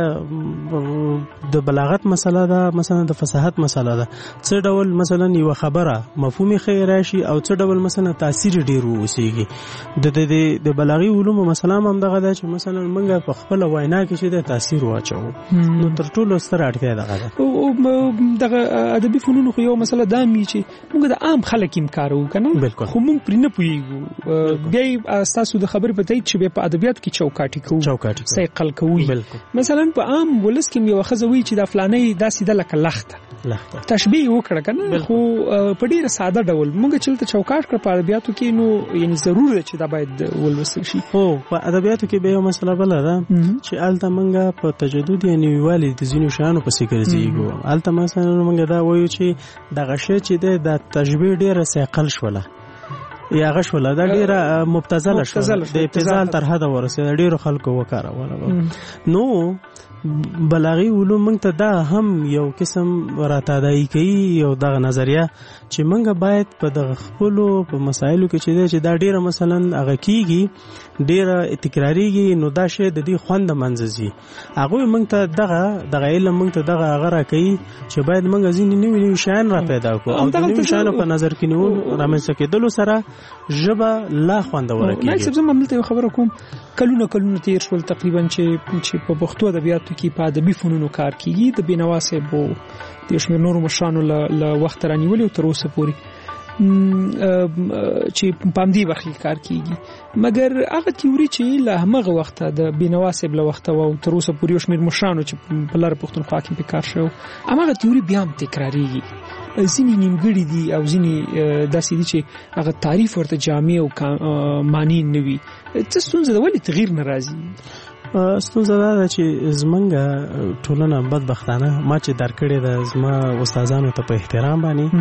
د بلاغت مسله ده، مثلا د فصاحت مسله ده، څه ډول مثلا یو خبره مفهومي ښه راشي او څه ډول مثلا تاثیر ډیر ووسیږي. د د د بلاغي علومو مسله هم دغه ده چې مثلا موږ په خپل وینا کې چې د تاثیر واچو نو تر ټولو ستر اړتیا دغه ده. او دغه ادبي فنون خو یو مسله دا می چې موږ د عام خلک هم کارو کنه، خو موږ پرې نه پوهیږو. بیا تاسو د خبرې په تایید چې په ادبیات کې چوکاټي کوو، چوکاټي سیقل کوو. مثلا په عام ولس کې یو خزوي چې د فلانې داسې د لکه لخته لخته تشبیه وکړه کنه، خو په ډیره ساده ډول موږ چې ته چوکاټ کړ په ادبیاتو کې نو یعنی ضرور ده چې دا باید ولوسل شي. خو په ادبیاتو کې به یو مسله بل ده چې الته موږ په تجدد یعنی ویوالي د ځینو شیانو په څیر ګرځيږو. الته مثلا موږ دا وایو چې دغه شی چې د تشبیه ډیره سیقل شوله یا غشوله دا ډیره مبتذله شوله، د ابتذال تر حد ورسېده، ډیرو خلکو وکاروله. نو بلاغي علوم موږ ته دا هم یو قسم راتادایي کوي، یو دغه نظریه چې موږ باید په دغه خپلو په مسایلو کې چې چې دا ډیره مثلا هغه کیږي ډیره تکراریږي نو دا شی د دې خوند منځي هغه موږ ته دغه دغه علم موږ ته دغه هغه راکوي چې باید موږ ځینې نوي نوي شیان را پیدا کړو او د نوي شیانو په نظر کې نیول رامنځته کېدلو سره ژبه لا خوندوره کېږي. نو زه مملته خبره کوم کلونه کلونه تیر شول تقریبا چې چې په پښتو ادبیاتو کې په ادبي فنونو کار کیږي. د بینوا صاحب او د شمیر نورو مشرانو له وخت رانیولې او تر اوسه پورې چې په همدې برخه کې کار کیږي، مګر هغه تیوري چې له هغه وخته د بینوا صاحب له وخته او تر اوسه پورې شمیر مشرانو چې په لاره پښتونخوا کې په کار شو هغه تیوري بیا هم تکراریږي. ځینې نیمګړي دي او ځینې داسې دي چې هغه تعریف ورته جامع او معنی نه وي. څه ستونزه ده، ولې تغییر نه راځي؟ ستونزه دا ده چې زمونږ ټولنه بدبختانه ما چې درکړې ده زما استادانو ته په احترام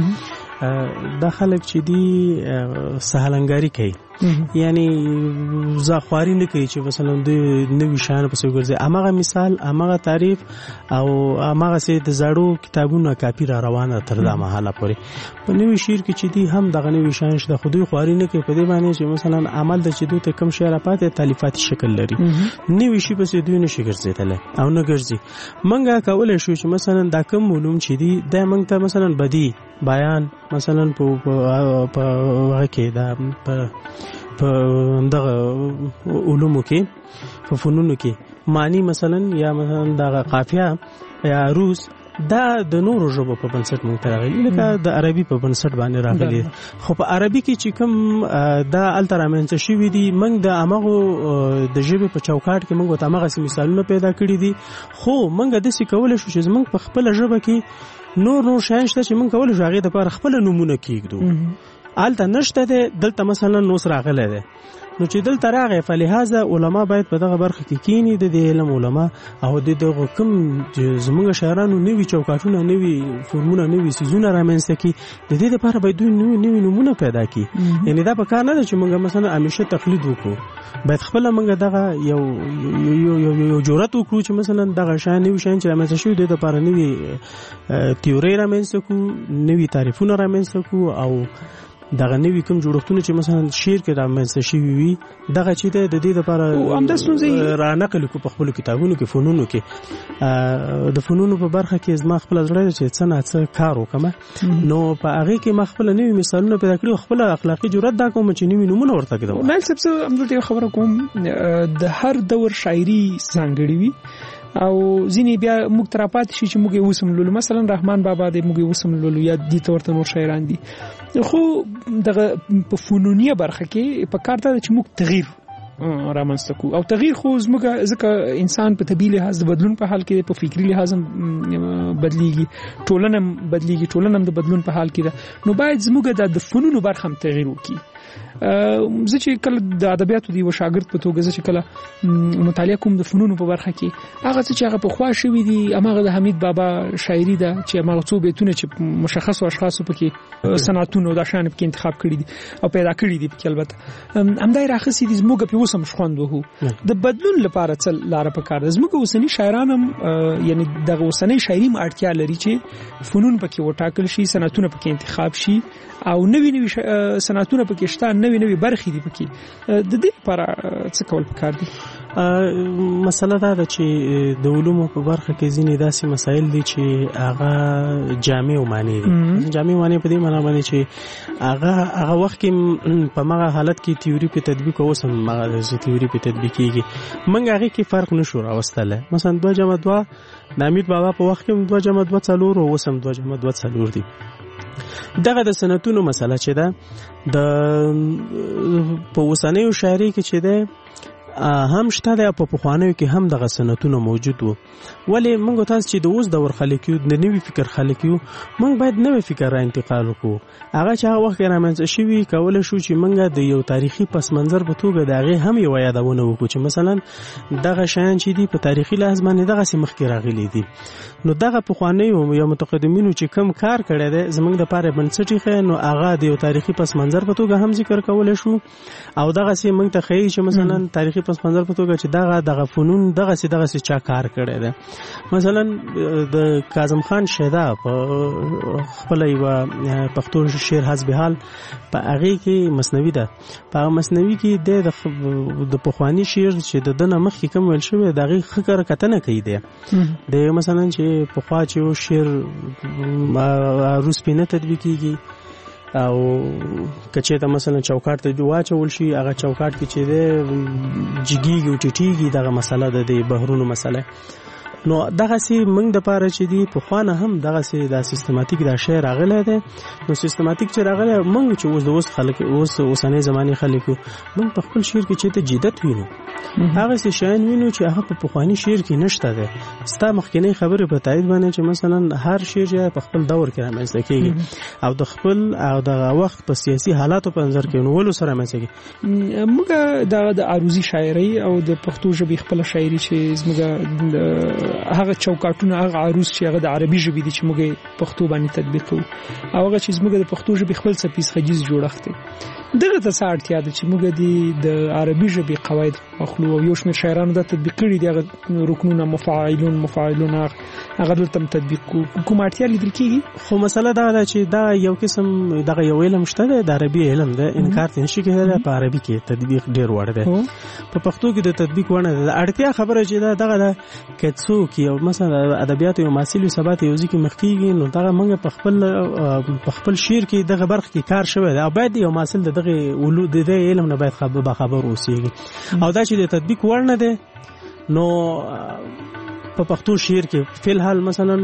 باندې دا خلک چې دي سهلنګاری کوي، یعنی زاخواري نه کوي چې مثلا د نوي شان په څیر ګرځي. امغه مثال امغه تعریف او امغه سي د زړو کتابونو کاپی را روانه تر دا مهاله پورې په نوي شعر کې چې دي هم دغه نوي شان شته خودي خواري نه کوي په دې باندې چې مثلا عمل د چې دوی ته کم شعر پاتې تالیفاتي شکل لري، نوي شي په دوی نشي ګرځیدل او نه ګرځي. منګه کولای شو چې مثلا دا کم علوم چې دي د منګ ته مثلا بدی بیان مثلا په په هغه کې دا په په دغه علومو کې په فنونو کې معنی مثلا یا مثلا دغه قافیه یا روز دا د نورو ژبو په بنسټ مونږ ته راغلي، لکه د عربي په بنسټ باندې راغلي. خو په عربي کې چې کوم دا الته رامنځته شوي دي موږ د همغو د ژبې په چوکاټ کې موږ ورته همغسې مثالونه پیدا کړي دي، خو موږ داسې کولی شو چې زموږ په خپله ژبه کې نور نور شیان شته چې موږ کولی شو هغې دپاره خپله نومونه کېږدو. هلته نشته دی، دلته مثلا اوس راغلی دی نو چې دلته راغی فلهذا علما باید په دغه برخه کې کینی د علم علما او د دغه کوم زموږ شاعرانو نوي چوکاټونه نوي فورمونه نوي سيزونه رامنځته کی د دې لپاره باید دوی نوي نوي نمونه پیدا کی. یعنی دا په کار نه ده چې موږ مثلا همیشه تقلید وکړو، باید خپل موږ دغه یو یو یو یو جرأت وکړو چې مثلا دغه شان نوي شان چې رامنځته شوي د لپاره نوي تیوري رامنځته کو، نوي تعریفونه رامنځته کو او دغه نوی کوم جوړښتونه چې مثلا شعر کې رامنځته شوي وي دغه چې د دې لپاره همدا ستونزې را نقل کو په خپل کتابونو کې فنونو کې د فنونو په برخه کې زما خپل زړه چې څه نه څه کار وکم نو په هغه کې ما خپل نوی مثالونه پیدا کړو، خپل اخلاقی جرأت دا کوم چې نوی نمونه ورته کړم. مال څه څه همدا خبره کوم د هر دور شاعري ځانګړي وي او ځینې بیا موږ ترپات شي چې موږ وسم لولو، مثلا رحمان بابا دې موږ وسم لولو یا دي تورته نور شاعران دي، خو دغه په فنونیه برخه کې په کار ته چې موږ تغییر رامنځته کو. او تغییر خو زموږ ځکه انسان په طبیعي لحاظ د بدلون په حال کې، په فکری لحاظ بدلیږي، ټولنه بدلیږي، ټولنه هم د بدلون په حال کې ده. نو باید زموږ د فنونو برخه هم تغییر وکړي. زه چې کله د ادبیاتو دی و شاګرد په توګه زه چې کله مطالعه کوم د فنونو په برخه کې، هغه څه چې هغه په خوا شوي دي، هغه د حمید بابا شاعري ده چې هغه څو بیتونه چې مشخصو اشخاصو پکې صنعتونو د شان پکې انتخاب کړي دي او پیدا کړي دي پکې، البته همدای راخصي دي زموږ په وسم شخوند وو د بدلون لپاره څل لار په کار ده. زموږ اوسنی شاعران هم یعنی دغه اوسنی شاعري م اړتیا لري چې فنون پکې وټاکل شي، صنعتونه پکې انتخاب شي او نوی نوی صنعتونه پکې شته، نوی نوی برخې دي پکې. د دې لپاره څه کول پکار دي؟ مسله دا ده چې د علومو په برخه کې ځینې داسې مسایل دي چې هغه جامع معنی دي. جامع معنی په دې معنی باندې چې هغه هغه وخت کې په هغه حالت کې تیوري په تطبیق او سم هغه تیوري په تطبیق کېږي، موږ هغه کې فرق نشو راوستل. مثلا دوه جمع دوه د حمید بابا په وخت کې دوه جمع دوه څلور او سم دوه جمع دوه څلور دي. دغه د سنتونو مسله چې ده د په اوسنیو شاعري کې چې ده هم شته ده، په پخوانیو کې هم دغه سنتونه موجود وو. ولې موږ تاسو چې د اوس دور خلک یو، د نوي فکر خلک یو، موږ باید نوی فکر را انتقال وکړو. هغه چې هغه وخت رامنځته شوي کولی شو چې موږ د یو تاریخي پس منظر په توګه د هغې هم یوه یادونه وکړو چې مثلا دغه شیان چې دي په تاریخي لحاظ باندې دغسې مخکې راغلي دي. نو دغه پخوانیو یا متقدمینو چې کم کار کړی دی زموږ دپاره بنسټ ایښی، نو هغه د یو تاریخي پس منظر په توګه هم ذکر کولی شو او دغسې موږ ته ښیي چې مثلا تاریخي پس منظر په توګه چې دغه دغه فنون دغسې دغسې چا کار کړی دی. مثلا د کاظم خان شیدا په خپله یوه پښتو شعر حسب حال په هغې کې مثنوي ده، په هغه مثنوي کې دی د پخواني شعر چې د ده نه مخکې کوم ویل شوی د هغې ښه کار کتنه کوي دی. د مثلا چې پخوا چې یو شعر عروض پې نه تطبیق کېږي او که چېرته مثلا چوکاټ ته واچول شي، هغه چوکاټ کې چې دی جګېږي او ټیټېږي، دغه مسله ده د بحرونو مسله. نو دغسې موږ دپاره چې دي پخوا نه هم دغسې دا سیستماتیک دا شی راغلی دی. نو سیستماتیک چې راغلی موږ چې اوس د اوس خلک اوس اوسنۍ زمانې خلک یو، موږ په خپل شعر کې چېرته جدت وینو، هغسې شیان وینو چې هغه په پخواني شعر کې نشته دی. ستا مخکینۍ خبرې په تایید باندې چې مثلا هر شعر چې په خپل دور کې رامنځته کېږي او د خپل او دغه وخت په سیاسي حالاتو په نظر کې نیولو سره رامنځته کېږي. موږ د عروضي شاعرۍ او د پښتو ژبې خپله شاعري چې زموږ هغه چوکاټونه هغه عروض چې هغه د عربي ژبې دي چې موږ پښتو باندې تطبیق کوو او هغه چې زموږ د پښتو ژبې خپل څپیز خجیز جوړښت دی، دغه ته څه اړتیا ده چې موږ د عربي ژبې قواعد واخلو او یو شمېر شاعرانو دا تطبیق کړي دي، هغه رکنونه مفاعلون مفاعلون هغه دلته هم تطبیق کړو. کوم اړتیا لیدل کېږي؟ خو مسله دا ده چې دا یو قسم دغه یو علم شته دی، د عربي علم ده، انکار ته نشي کېدلی. په عربي کې تطبیق ډېر وړ دی، په پښتو کې د تطبیق وړ نه ده. اړتیا خبره چې ده دغه ده که څوک یو مثلا ادبیاتو یو محصل سبا ته یو ځای کې مخ کېږي، نو دغه موږ په خپل په خپل شعر کې دغه برخه کې کار شوی دی او باید یو محصل د دغه ولو د دې علم نه باید خبر خبر اوسېږي. او دا چې د تطبیق وړ نه دی، نو په پښتو شعر کې فی الحال مثلا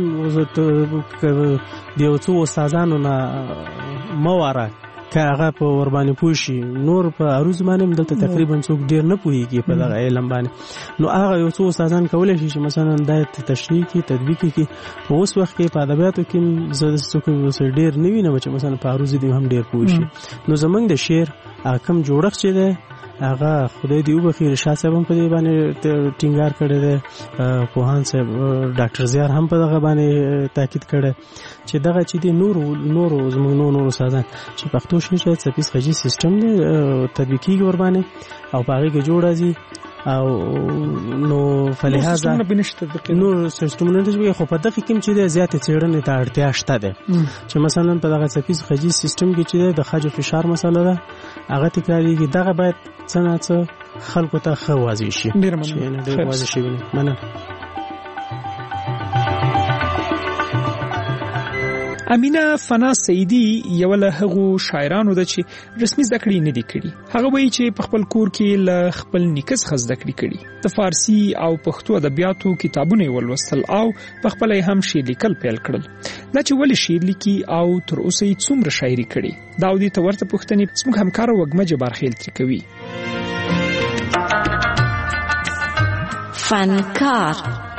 د یو څو استادانو نه مواره که هغه په ور باندې پوه شي، نور په عروض باندې هم دلته تقریبا څوک ډېر نه پوهېږي په دغه علم باندې. نو هغه یو څو استادان کولی شي چې مثلا دا تشریح کړي، تطبیق کړي. په اوس وخت کې په ادبیاتو کې زه څوک ډېر نه وینم چې مثلا په عروض دې هم ډېر پوه شي. نو زموږ د شعر هغه کوم جوړښت چې دی هغه خدای دې وبخي، رشاد صاحب هم په دې باندې ټینګار کړی دی، پوهان صاحب ډاکټر زیار هم په دغه باندې تاکید کړی چې دغه چې دی نور نور زموږ نور نور استادان چې پښتو شعر څپیز خجي سیستم دی تطبیق کېږي ور باندې او په هغې کې جوړ راځي او نو فلهذا نور سیستمونه نشي. خو په دغه کې چې دی زیاتې څېړنې ته اړتیا شته ده چې مثلا په دغه څپیز خجي سیستم کې چې دی د خج فشار مسله ده هغه تکرارېږي، دغه باید څه نه څه خلکو ته ښه واضح شي. ډېر مننه. ډېر واضح شي. مننه. امینه فنا سیدی یو له هغو شاعرانو ده چې رسمي زده کړې نه دي کړي. هغه وایي چې په خپل کور کې له خپل نیکه څخه زده کړې کړي، د فارسي او پښتو ادبیاتو کتابونه یې ولوستل او په خپله یې هم شعر لیکل پیل کړل. دا چې ولې شعر لیکي او تر اوسه یې څومره شاعري کړې، دا او دې ته ورته پوښتنې زموږ همکاره وږمه جبارخیل ترې کوي. فنکار.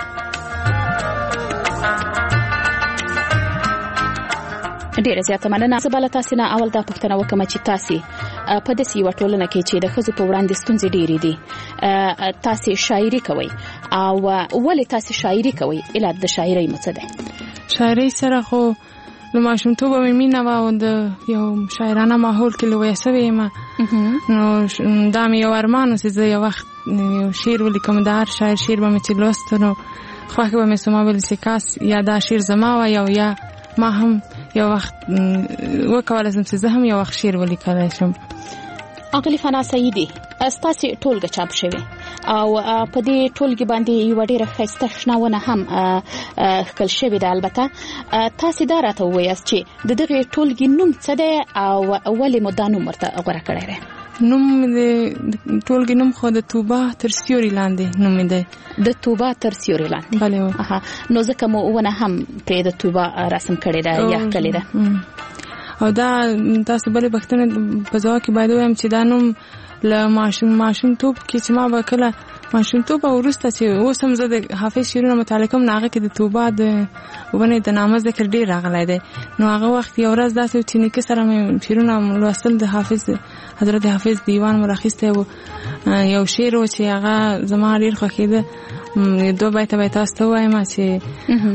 ډیره زیاته مننه. زه بل تاسو نه اول دا پوښتنه وکم چې تاسو په داسې یو ټولنه کې چې د ښځو په وړاندې ستونزې ډېرې دي، تاسو شاعري کوي او ولې تاسو شاعري کوي؟ علت د شاعرۍ څه ده؟ شاعرۍ سره خو د ماشومتوبه مې مینه وه او د یو شاعرانه ماحول کې لویه سوې یم، نو دا مې یو ارمان و چې زه یو وخت یو شعر ولیکم. د هر شاعر شعر به مې چې لوست نو خوښه به مې سوما ویل چې کاس یا دا شعر زما وه او یا ما هم یو وخت وکولای شم چې زه هم یو وخت شعر ولیکلی شم. اغلی فنا سیدی، ستاسو ټولګه چاپ شوی او په دې ټولګي باندې یو ډېر ښایسته شناونه هم ښکل شوې ده. البته تاسو دا راته ووایاست چې د دغې ټولګي نوم څه دی او ولې مو دا نوم ورته غوره کړی دی؟ نوم د ټولګي نوم خو د توبه تر سیوري لاندې نوم دی. د توبه تر سیوري لاندې؟ بله. اها، نو ځکه مو ونه هم پرې د توبه رسم کړی ده یا ښکلې ده؟ او دا تاسو بلې پوښتنې په ځواب کې باید ووایم چې دا نوم له ماشوم ماشومتوب کې چې ما به کله ماشومتوب او وروسته چې اوس هم زه د حافظ شعرونه مطالعه کوم، نو هغه کې د توبه د ونې د نامه ذکر ډېر راغلی دی. نو هغه وخت یو ورځ داسې و چې نیکه سره مې شعرونه لوستل، د حافظ حضرت حافظ دیوان مو راخیستی و. یو شعر و چې هغه زما ډېر خوښېده، دوه بیته به تاسو ته ووایم چې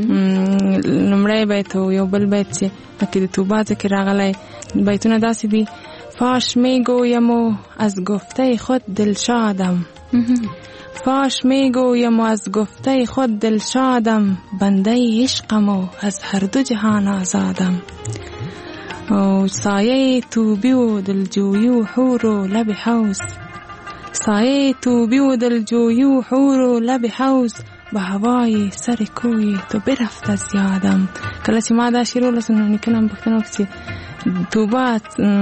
لومړی بیت و یو بل بیت چې پکې د توبه ذکر راغلی. بیتونه داسې دي: فاش میگویم و از گفته خود دلشادم، فاش میگویم و از گفته خود دلشادم، بنده عشقم و از هر دو جهان آزادم. و سایه توبی و دلجویی و حور و لب حوض، سایه توبی و دلجویی و حور و لب حوض، به هوای سر کوی تو برفت از یادم. کله چې ما دا شعر ولوست نو نیکه نه مې پوښتنه وکړه چې توبه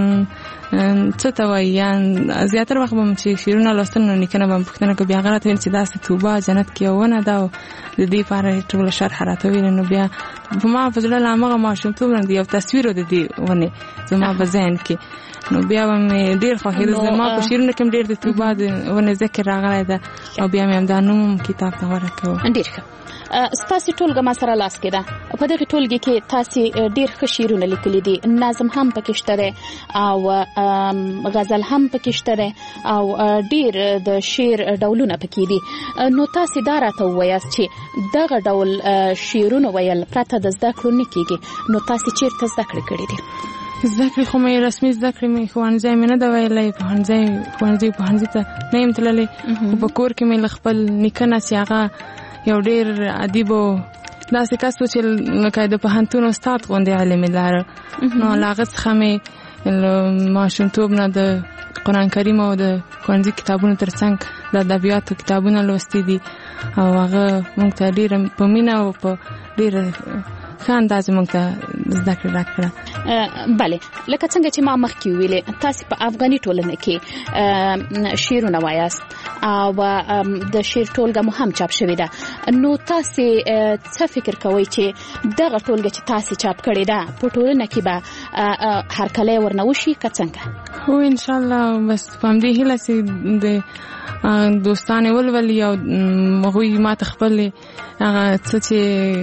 څه ته وایي، یا زیاتره وخت به م چې شعرونه لوستل نو نیکه نه به مې پوښتنه کړه، بیا هغه راته ویل چې داسې توبه جنت کې یو ونه ده او د دې لپاره ټوله شرح راته ویلې. نو بیا په ما په زړه له هماغه ماشومتوب نه یو تصویر و د دې ونې زما په ذهن کې، نو بیا به مې ډېر خوښېده. زما په شعرونو کې هم ډېر د توبه د ونې ذکر راغلی ده او بیا مې همدا نوم کتاب ته غوره کړو. ډېر ښه. ستاسو ټولګه ما سره لاس کې ده. په دغه ټولګي کې تاسو ډېر ښه شعرونه لیکلي دي، نظم هم پکې شته دی او غزل هم پکې شته دی او ډېر د شعر ډولونه پکې دي. نو تاسو دا راته ووایاست چې دغه ډول شعرونه ویل پرته د زده کړو نه کېږي، نو تاسو چېرته زده کړې کړې دي؟ زده کړې خو مې رسمي زده کړې مې ښوونځی مې نه ده ویلی، پوهنځی ښوونځي پوهنځي ته نه یم تللی، خو په کور کې مې له خپل نیکه نه چې هغه یو ډېر ادیب و، داسې کس و چې لکه د پوهنتون استاد غوندې علم یې لاره، نو له هغه څخه مې ماشومتوب نه د قرآن کریم او د ښوونځي کتابونو تر څنګ د ادبیاتو کتابونه لوستي دي او هغه موږ ته ډېره په مینه او په ډېره ښه اندازې موږ ته زده کړه راکړه. بله، لکه څنګه چې ما مخکې ویلې تاسو په افغاني ټولنه کې شعرونه وایاست او د شعر ټولګه مو هم چاپ شوې ده، نو تاسو څه فکر کوئ چې دغه ټولګه چې تاسو چاپ کړې ده په ټولنه کې به هرکلی ورنه وشي که څنګه؟ هو انشاءالله بس په همدې هیله چې د دوستان ولولي او هغوی ما ته خپل هغه څه چې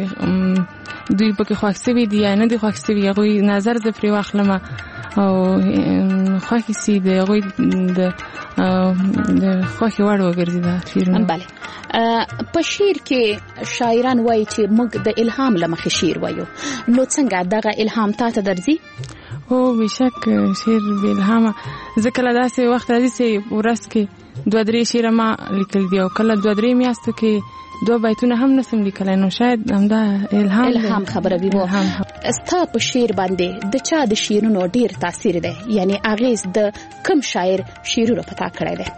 دوی پکې خوښ شوي دي یا نه دي خوښ شوي هغوی نظر زه پرې واخلم او خوښې سي د هغوی د خوښې وړ وګرځي دا شعرونه. بله، په شعر کې شاعران وایي چې موږ د الهام له مخې شعر وایو، نو څنګه دغه الهام تا ته درځي؟ هو بېشک شعر بې الهامه، زه کله داسې وخت راځي چې ورځ کې دوه درې شعره ما لیکل دي او کله دوه درې میاشتو کې دوه بیتونه هم نسم لیکلی، نو شاید همدا الهام الهام خبره وي. ستا په شعر باندې د چا د شعرونو ډېر تاثیر دی، یعنی اغېز د کوم شاعر شعرونه په تا کړی دی؟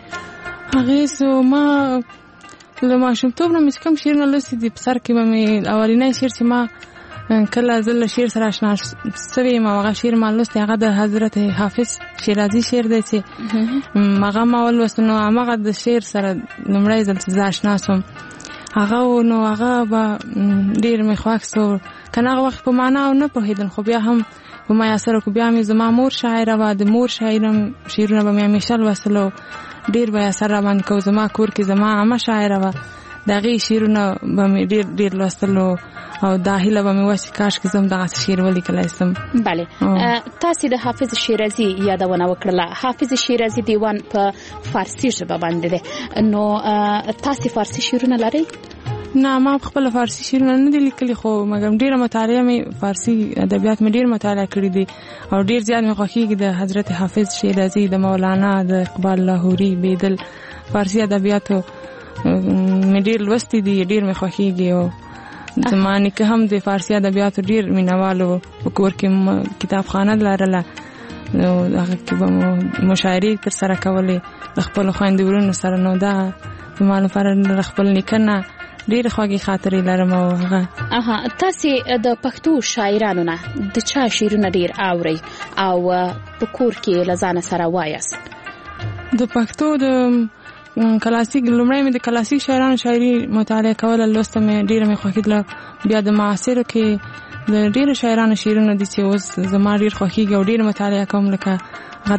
اغېز ما له ماشومتوب نه مې چې کوم شعرونه لوستي دي په سر کې به مې اولنی شعر چې ما کله زه له شعر سره اشنا سوې یم او هغه شعر ما لوستی هغه د حضرت حافظ شیرازي شعر دی چې هغه ما ولوست، نو هماغه د شعر سره لومړی ځل چې زه اشنا سوم هغه، نو هغه به ډېر مې خوښ سو. که نه هغه وخت په معنا او نه پوهېدل خو بیا هم په ما اثر وکړو. بیا مې زما مور شاعره وه، د مور شاعره شعرونه به مې همیشه لوستل او ډېر به یې اثر راباندې کو. زما کور کې زما عمه شاعره وه، د هغې شعرونه به مې ډېر ډېر لوستلو او دا هیله به مې وه چې کاشکې زه هم دغسې شعر ولیکلی سم. بله تاسې د حافظ شیرازي یادونه وکړله. حافظ شیرازي دیوان په فارسي ژبه باندې دی، نو تاسې فارسي شعرونه لرئ؟ نه، ما په خپله فارسي شعرونه نه دي لیکلي، خو مګر ډېره مطالعه مې فارسي ادبیات مې ډېر مطالعه کړي دي او ډېر زیات مې خوښېږي د حضرت حافظ شیرازي، د مولانا، د اقبال لاهوري، بیدل فارسي ادبیاتو مې ډېر لوستي دي، ډېر مې خوښېږي. او زما نیکه هم د فارسي ادبیاتو ډېر مینهوال و، په کور کې کتابخانه لرله، هغه کې به مو مشاعرې ترسره کولې د خپلو خویندو ورونو سره. نو دا زما لپاره د خپل نیکه نه ډېرې خوږې خاطرې لرم. او هغه اها تاسې د پښتو شاعرانو نه د چا شعرونه ډېر اورئ او په کور کې له ځانه سره وایاست؟ د پښتو د کلاسیک لومړی مې د کلاسیک شاعرانو شاعري مطالعه کوله، لوسته مې ډېره مې خوښېدله. بیا د معاصرو کې د ډېرو شاعرانو شعرونه دي چې اوس زما ډېر خوښېږي او ډېر مطالعه کوم، لکه هغه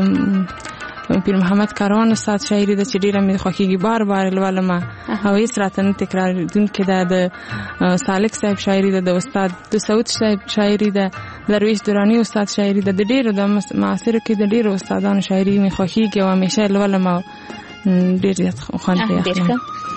د پیر محمد کاروان استاد شاعري ده چې ډېره مې خوښېږي، بار بار لولم او هېڅ راته نه تکرارېدونکې ده. د سالک صاحب شاعري ده، د استاد د سعود صاحب شاعري ده، درویش دراني استاد شاعري ده. د ډېرو د معاصرو کې د ډېرو استادانو شاعري مې خوښېږي او همیشه لولم او ډېر زیات خوند پرې اخلم.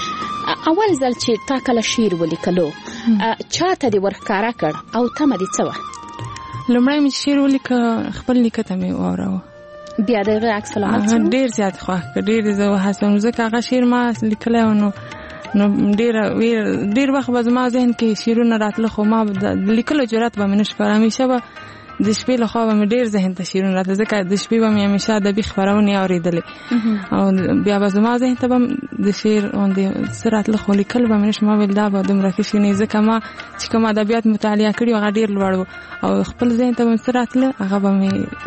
اول ځل چې تا کله شعر ولیکلو چا ته دې ورښکاره کړ او تمه دې څه وه؟ لومړی مې چې شعر ولیکه خپل نیکه ته مې واوراوه، بیا د هغې عکس العمل څه؟ ډېر زیات خوښ کړ، ډېر زه وهڅوم ځکه هغه شعر ما لیکلی و. نو نو ډېره ډېر وخت به زما ذهن کې شعرونه راتله، خو ما د لیکلو جرأت به مې نه شو کړی. همیشه به د شپې له خوا به مې ډېر ذهن ته شعرونه راتله، ځکه د شپې به مې همیشه ادبي خپرونې اورېدلې او بیا به زما ذهن ته به د شعر غوندې څه راتله، خو لیکل به مې نه شو. ما ویل دا به دومره ښه شي نه، ځکه ما چې کوم ادبیات مطالعه کړي هغه ډېر لوړ و او خپل ذهن ته به څه راتله هغه به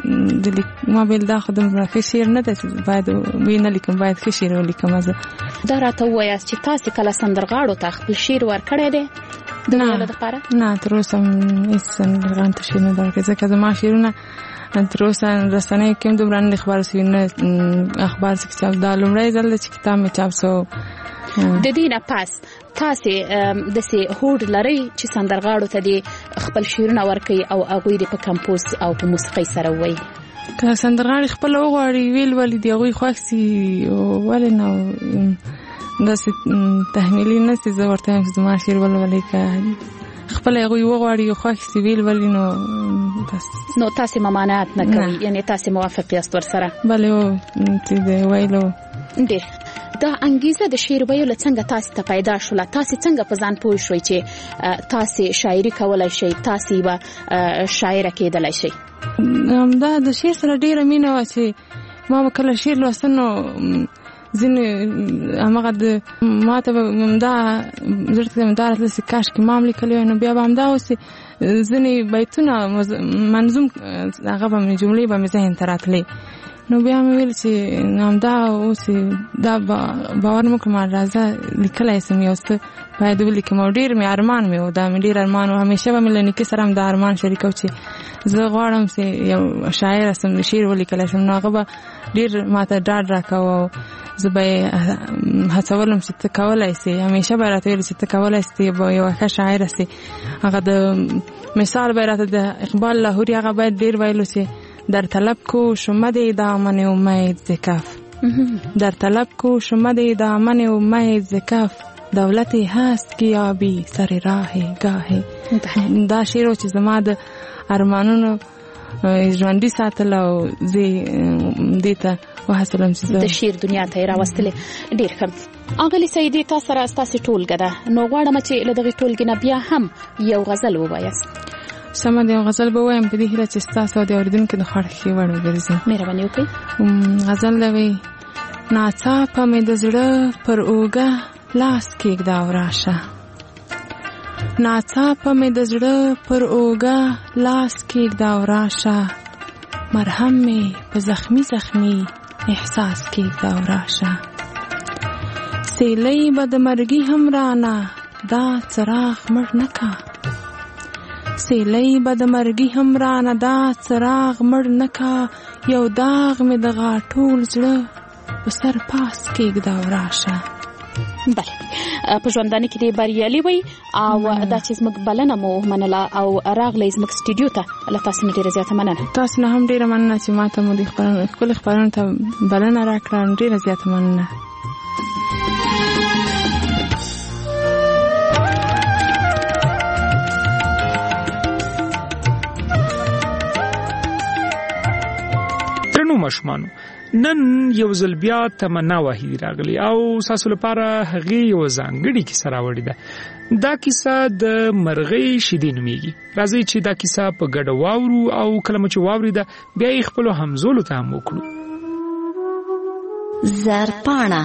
مې ما ویل دا خو دومره ښه شعر نه ده چې باید ویې نه لیکم، باید ښه شعر ولیکم. زه دا راته ووایاست چې تاسې کله سندرغاړو ته خپل شعر ورکړی دی د ویلو دپاره؟ نه، تر اوسه هېڅ سندرغاړو ته شعر نه دی ورکړی، ځکه زما شعرونه تر اوسه رسنیو کې هم دومره نه دي خپاره سوي، نه اخبار څه کې چاپ. دا لومړی ځل دی چې کتاب مې چاپ سو. د دې نه پس تاسې داسې هوډ لرئ چې سندرغاړو ته دې خپل شعرونه ورکوي او هغوی دې په کمپوز او په موسیقۍ سره ووایي؟ که سندرغاړي خپله وغواړي ویل ولې د هغوی خوښ سي ولې نه، داسې تحمیلي نه سي. زه ورته وایم چې زما شعر ولولئ، که خپله هغوی وغواړي خوښ سي ویل ولې نو بس. نو تاسې ممانعت نه کوئ، یعنې تاسې موافق یاست ورسره؟ بلې هو چې د ویلو ډېر. دا انګیزه د شعر ویلو څنګه تاسې ته پیدا شوله؟ تاسې څنګه په ځان پوه شوئ چې تاسې شاعري کولی شئ، تاسې یوه شاعره کېدلی شئ؟ دا د شعر سره ډېره مینه وه چې ما به کله شعر لوسته نو ځینې همغه د ما ته به همدا زړه ته همدا راتله چې کاشکې ما هم لیکلی وای، نو بیا به همدا اوسې ځینې بیتونه منظوم هغه به مې جملې به مې ذهن ته راتلې. نو بیا مې ویل چې همدا اوسې دا باور مې وکړم راځه لیکلی سم یو څه باید ولیکم. او ډېر مې ارمان مې و، دا مې ډېر ارمان و، همیشه به مې له نیکه سره هم دا ارمان شریکو چې زه غواړم چې یو شاعره سم، شعر ولیکلی شم. نو هغه به ډېر ما ته ډاډ راکوه او زه به یې هڅولم چې ته کولی سې، همیشه به یې راته ویل چې ته کولی سې یوه ښه شاعره سې. هغه د مثال به یې راته د اقبال لاهوري هغه باید ډېر ویلو چې در طلب کو شمد دامن امید ز کف، در طلب کو شمد دامن امید ز کف، دولت هست که یابی سر راه گاهی. دا شعر چې زما د ارمانونو ژوندي ساتل او زه دې ته وهڅولم چې د شعر دنیا ته یې راوستلې. ډېر ښه. اغلې سیدې تا سره ستاسې ټولګه ده، نو غواړم چې له دغې ټولګې نه بیا هم یو غزل ووایاست. سمه ده، یو غزل به وایم په دې هیله چې ستاسو او د اورېدونکو د خوښې وړ وګرځي. مهرباني وکړئ. غزل ده وایي: ناڅاپه مې د زړه پر اوږه لاس کېږده او راشه، ناڅاپه مې د زړه پر اوږه لاس کېږده او راشه، مرهم مې په زخمي زخمي احساس کېږده او راشه، سیلۍ به د مرګي هم رانه دا څراغ مړ نه کا، سیلۍ به د مرګي هم رانه دا څراغ مړ نه کا، یو داغ مې د غاټول زړه په سر پاس کېږده او راشه. بله په ژوندانه کې دې بریالي وي او دا چې زموږ بلنه مو منله او راغلی زموږ سټوډیو ته له تاسو نه ډېره زیاته مننه. تاسو نه هم ډېره مننه چې ما ته مو د ښکلو خپرونو ته بلنه راکړه. ډېره زیاته مننه. درنو ماشومانو، نن یو ځل بیا تمنا واحدي راغلی او تاسو لپاره هغه یو ځانګړی کیسه راوړې ده. دا کیسه د مرغۍ شیدې نومیږي. راځئ چې دا کیسه په ګډه واورو او کله چې واورېده بیا یې خپلو همزولو ته هم وکړو. زرپاڼه.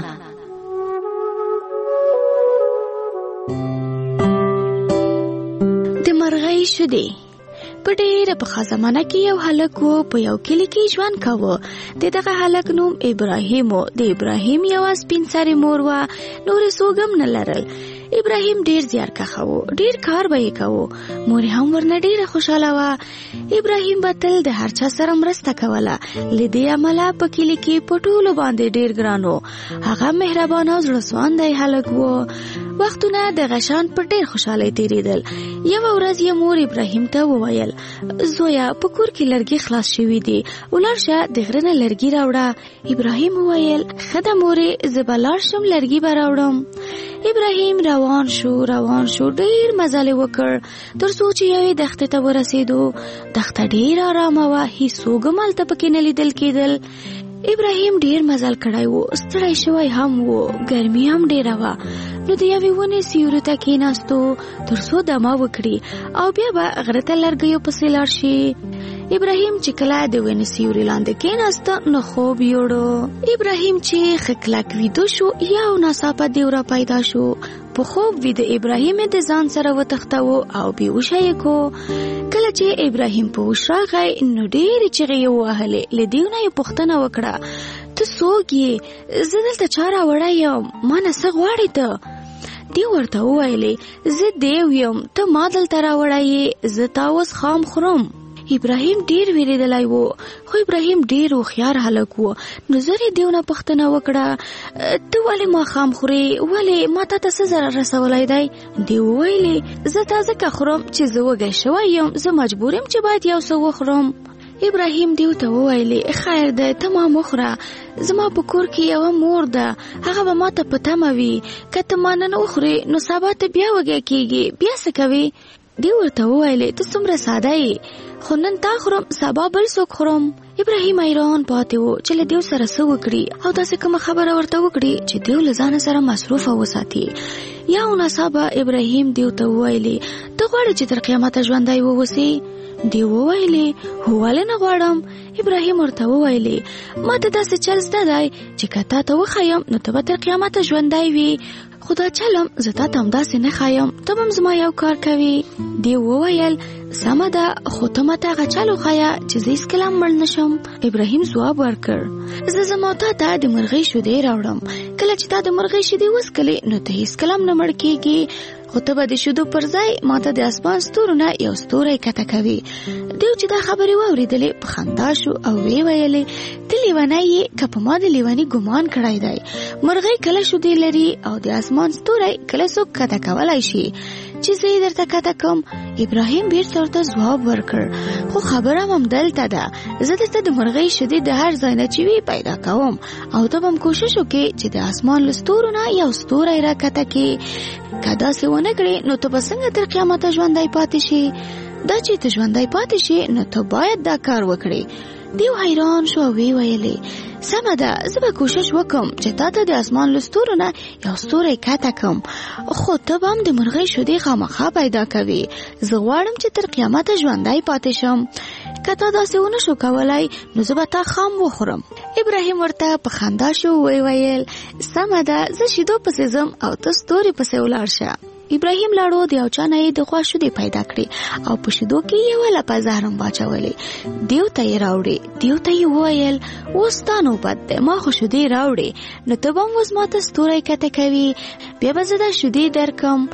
د مرغۍ شیدې. په ډېره پخوا زمانه کې یو هلک و، په یو کلي کې ژوند کاوه. د دغه هلک نوم ابراهیم و. د ابراهیم یوه سپین سرې مور وه، نورې څوک هم نه لرل. ابراهیم ډېر زیارکښه و، ډېر کار به یې کوه. مور هم ورنه ډېره خوشحاله وه. ابراهیم به تل د هر چا سره مرسته کوله. له دې امله په کلي کې په ټولو باندې ډېر ګران و. هغه مهربانه او زړه سواندی هلک و. وختونه د غشان په ډېر خوشحالۍ تېرېدل. یوه ورځ یې مور ابراهیم ته وویل: زویا، په کور کې لرګي خلاص شوي دي، ولاړ شه د غره نه لرګي راوړه. ابراهیم وویل: ښه ده مورې، زه به لاړ شم، لرګي به راوړم. ابراهیم روان شو روان شو ډېر مزل وکړ تر څو چې یوې دښتې ته ورسېدو. دښته ډېر آرامه وه، هېڅوک هم هلته پکې نه لیدل کېدل. ابراهیم ډېر مزل کړی و، ستړی شوی هم و، ګرمي هم ډېره وه. نو د یوې ونې سیوري ته کېناستو تر څو دمه وکړي او بیا به غره ته لرګیو پسې لاړ شي. ابراهیم چې کله د ونې سیوري لاندې کېناسته نو خوب یوړو. ابراهیم چې ښه کلک ویده شو، یو ناڅاپه دیوره پیدا شو. په خوب ویده ابراهیم د ځان سره وتښتاوه او بېهوشه یې کو. کله چې ابراهیم په هوش راغی نو ډېرې چغې یې ووهلې. له دیو نه یې پوښتنه وکړه: ته څوک یې؟ زه دلته چا راوړی یم؟ ما نه څه غواړې ته؟ دیو ورته وویلې: زه دیو یم، ته ما دلته راوړی یې، زه تا اوس خام خورم. ابراهیم ډیر ویریدلی وو، خو ابراهیم ډیر هوښیار هلک وو. نو زر یې دیو نه پوښتنه وکړه: ته ولې ماښام خورې؟ ولې ما تا ته څه ضرر رسولی دی؟ دیو وویلې: زه تا ځکه خورم چې زه وږی شوی یم، زه مجبور یم چې باید یو څه وخورم. ابراهیم دیو ته وویلې: خیر دی، ته ما مخوره، زما په کور کې یوه مور ده، هغه به ما ته په تمه وي. که ته ما نن وخورې نو سبا ته بیا وږی کېږي، بیا څه کوې؟ دیو ورته وویلې: ته څومره ساده یې، خو نن تا خورم، سبا بل څوک خورم. ابراهیم حیران پاتې و چې له دیو سره څه وکړي او داسې کومه خبره ورته وکړي چې دیو له ځانه سره مصروفه وساتي. یا ناڅاپه ابراهیم دیو ته وویلې: ته غواړې چې تر قیامته ژوندی واوسې؟ دیو وویلې: هو، ولې نه غواړم. ابراهیم ورته وویلې: ما ته داسې چل زده دی چې که تا ته وښیم نو ته به تر قیامته ژوندی وي، خو دا چلم زه تا ته همداسې نه ښایم، ته به هم زما یو کار کوې. دیو وویل: سمه ده، خو ته ماته هغه چل وښایه چې زه هېڅکله هم مړ نه شم. ابراهیم ځواب ورکړ: زه زما تا ته د مرغۍ شیدې راوړم، کله چې تا د مرغۍ شیدې وڅښلې نو ته هېڅکله هم نه مړ کېږې، خو ته به د شیدو پر ځای ماته د اسمان ستورو نه یو ستوری کته کوي. دیو چې دا خبرې واورېدلې په خندا شو او ویې ویلې: ته لیونی یې، که په ما د لیوني ګمان کړی دی. مرغۍ کله شیدې لري او د اسمان ستوری کله څوک کته کولی شي چې زه یې درته کته کوم. ابراهیم بیرته ورته ځواب ورکړ: خو خبره هم همدلته ده، زه درته د مرغۍ شیدې د هر ځای نه چې وي پیدا کوم او ته به هم کوشش وکړې چې د اسمان له ستورو نه یو ستوری راکته کړې. که داسې ونه کړې نو ته به څنګه تر قیامته ژوندی پاتې شي؟ دا چې ته ژوندی پاتې شي نو ته باید دا کار وکړې. دیو حیران شو او وی ویلې: سمه ده، زه به کوشش وکم چې تا ته د اسمان له ستورو نه یو ستوری کته کم، خو ته به هم د مرغۍ شیدې خامخا پیدا کوې. زه غواړم چې تر قیامته ژوندی پاتې شم، که تا داسې ونه شو کولی نو زه به تا خام وخورم. ابراهیم ورته په خندا شو وی ویل: سمه ده، زه شیدو پسې ځم او ته ستوري پسې ولاړ شه. ابراهیم لاړو، د یو چا نه یې د غوا شیدې پیدا کړې او په شیدو کې یوه لپه زهر هم واچولې. دیو ته یې راوړې. دیو ته یې وویل: اوس ستا نوبت دی، ما خو شیدې راوړې، نو ته به هم اوس ما ته ستوری کته کوي، بیا به زه دا شیدې درکم.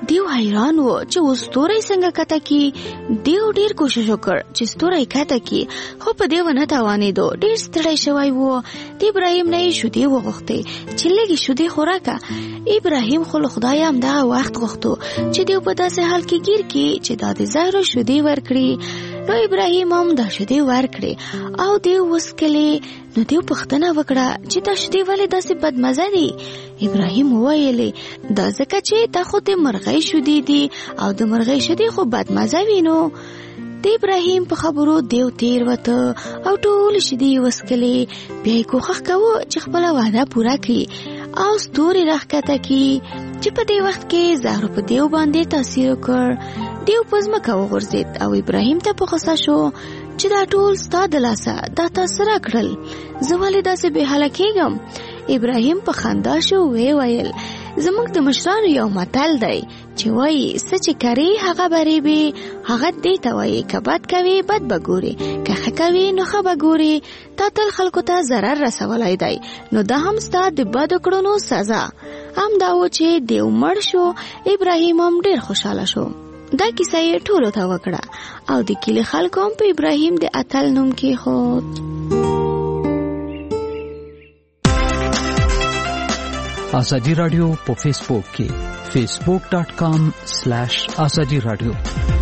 دیو حیران و چې اوس ستوری څنګه کته کی. دیو ډیر کوشش وکړ چې ستوری کته کی، خو په دیو نه توانېدو. ډیر ستړی شوی و. د ابراهیم نه یې شودې وغوښتې چې لږې شودې خوراکه. ابراهیم خو له خدایه همدغه وخت غوښتو چې دیو په داسې حال کې ګیر کړي چې دا د زهرو شودې ورکړي. نو ابراهیم هم دا شودې ورکړې او دیو وڅکلې. نو دیو پوښتنه وکړه چې دا شودې ولې داسې بدمزه دي؟ ابراهیم وویلې دا ځکه چې دا خو د مرغۍ شودې دي او د مرغۍ شودې خو بدمزه وي. نو د ابراهیم په خبرو دیو تیر وته او ټول شودې وڅکلې. بیا یې کوښښ کوو چې خپله وعده پوره کړي او ستوري راښکته کړي چې په دې وخت کې زهرو په دیو باندې تاثیر وکړ. دیو په ځمکه وغورځېد او ابراهیم ته په غوسه شو چې دا ټول ستا د لاسه دا تا څه راکړل؟ زه ولې داسې بې حاله کېږم؟ ابراهیم په خندا شو وی ویل زموږ د مشرانو یو متل دی چې وایي څه چې کرې هغه به ریبې. هغه دې ته وایي که بد کوې بد به ګورې، که ښه کوې نو ښه به ګورې. تا تل خلکو ته ضرر رسولی دی، نو دا هم ستا د بدو کړنو سزا. هم دا و چې دیو مړ شو. ابراهیم هم ډېر خوشحاله شو. دا کیسه یې ټولو ته وکړه او د کلي خلکو هم په ابراهیم د اتل نوم کېښود. ازادي راډیو په فیسبوک کې فیسبوک ډاٹ کام سلیش ازادي راډیو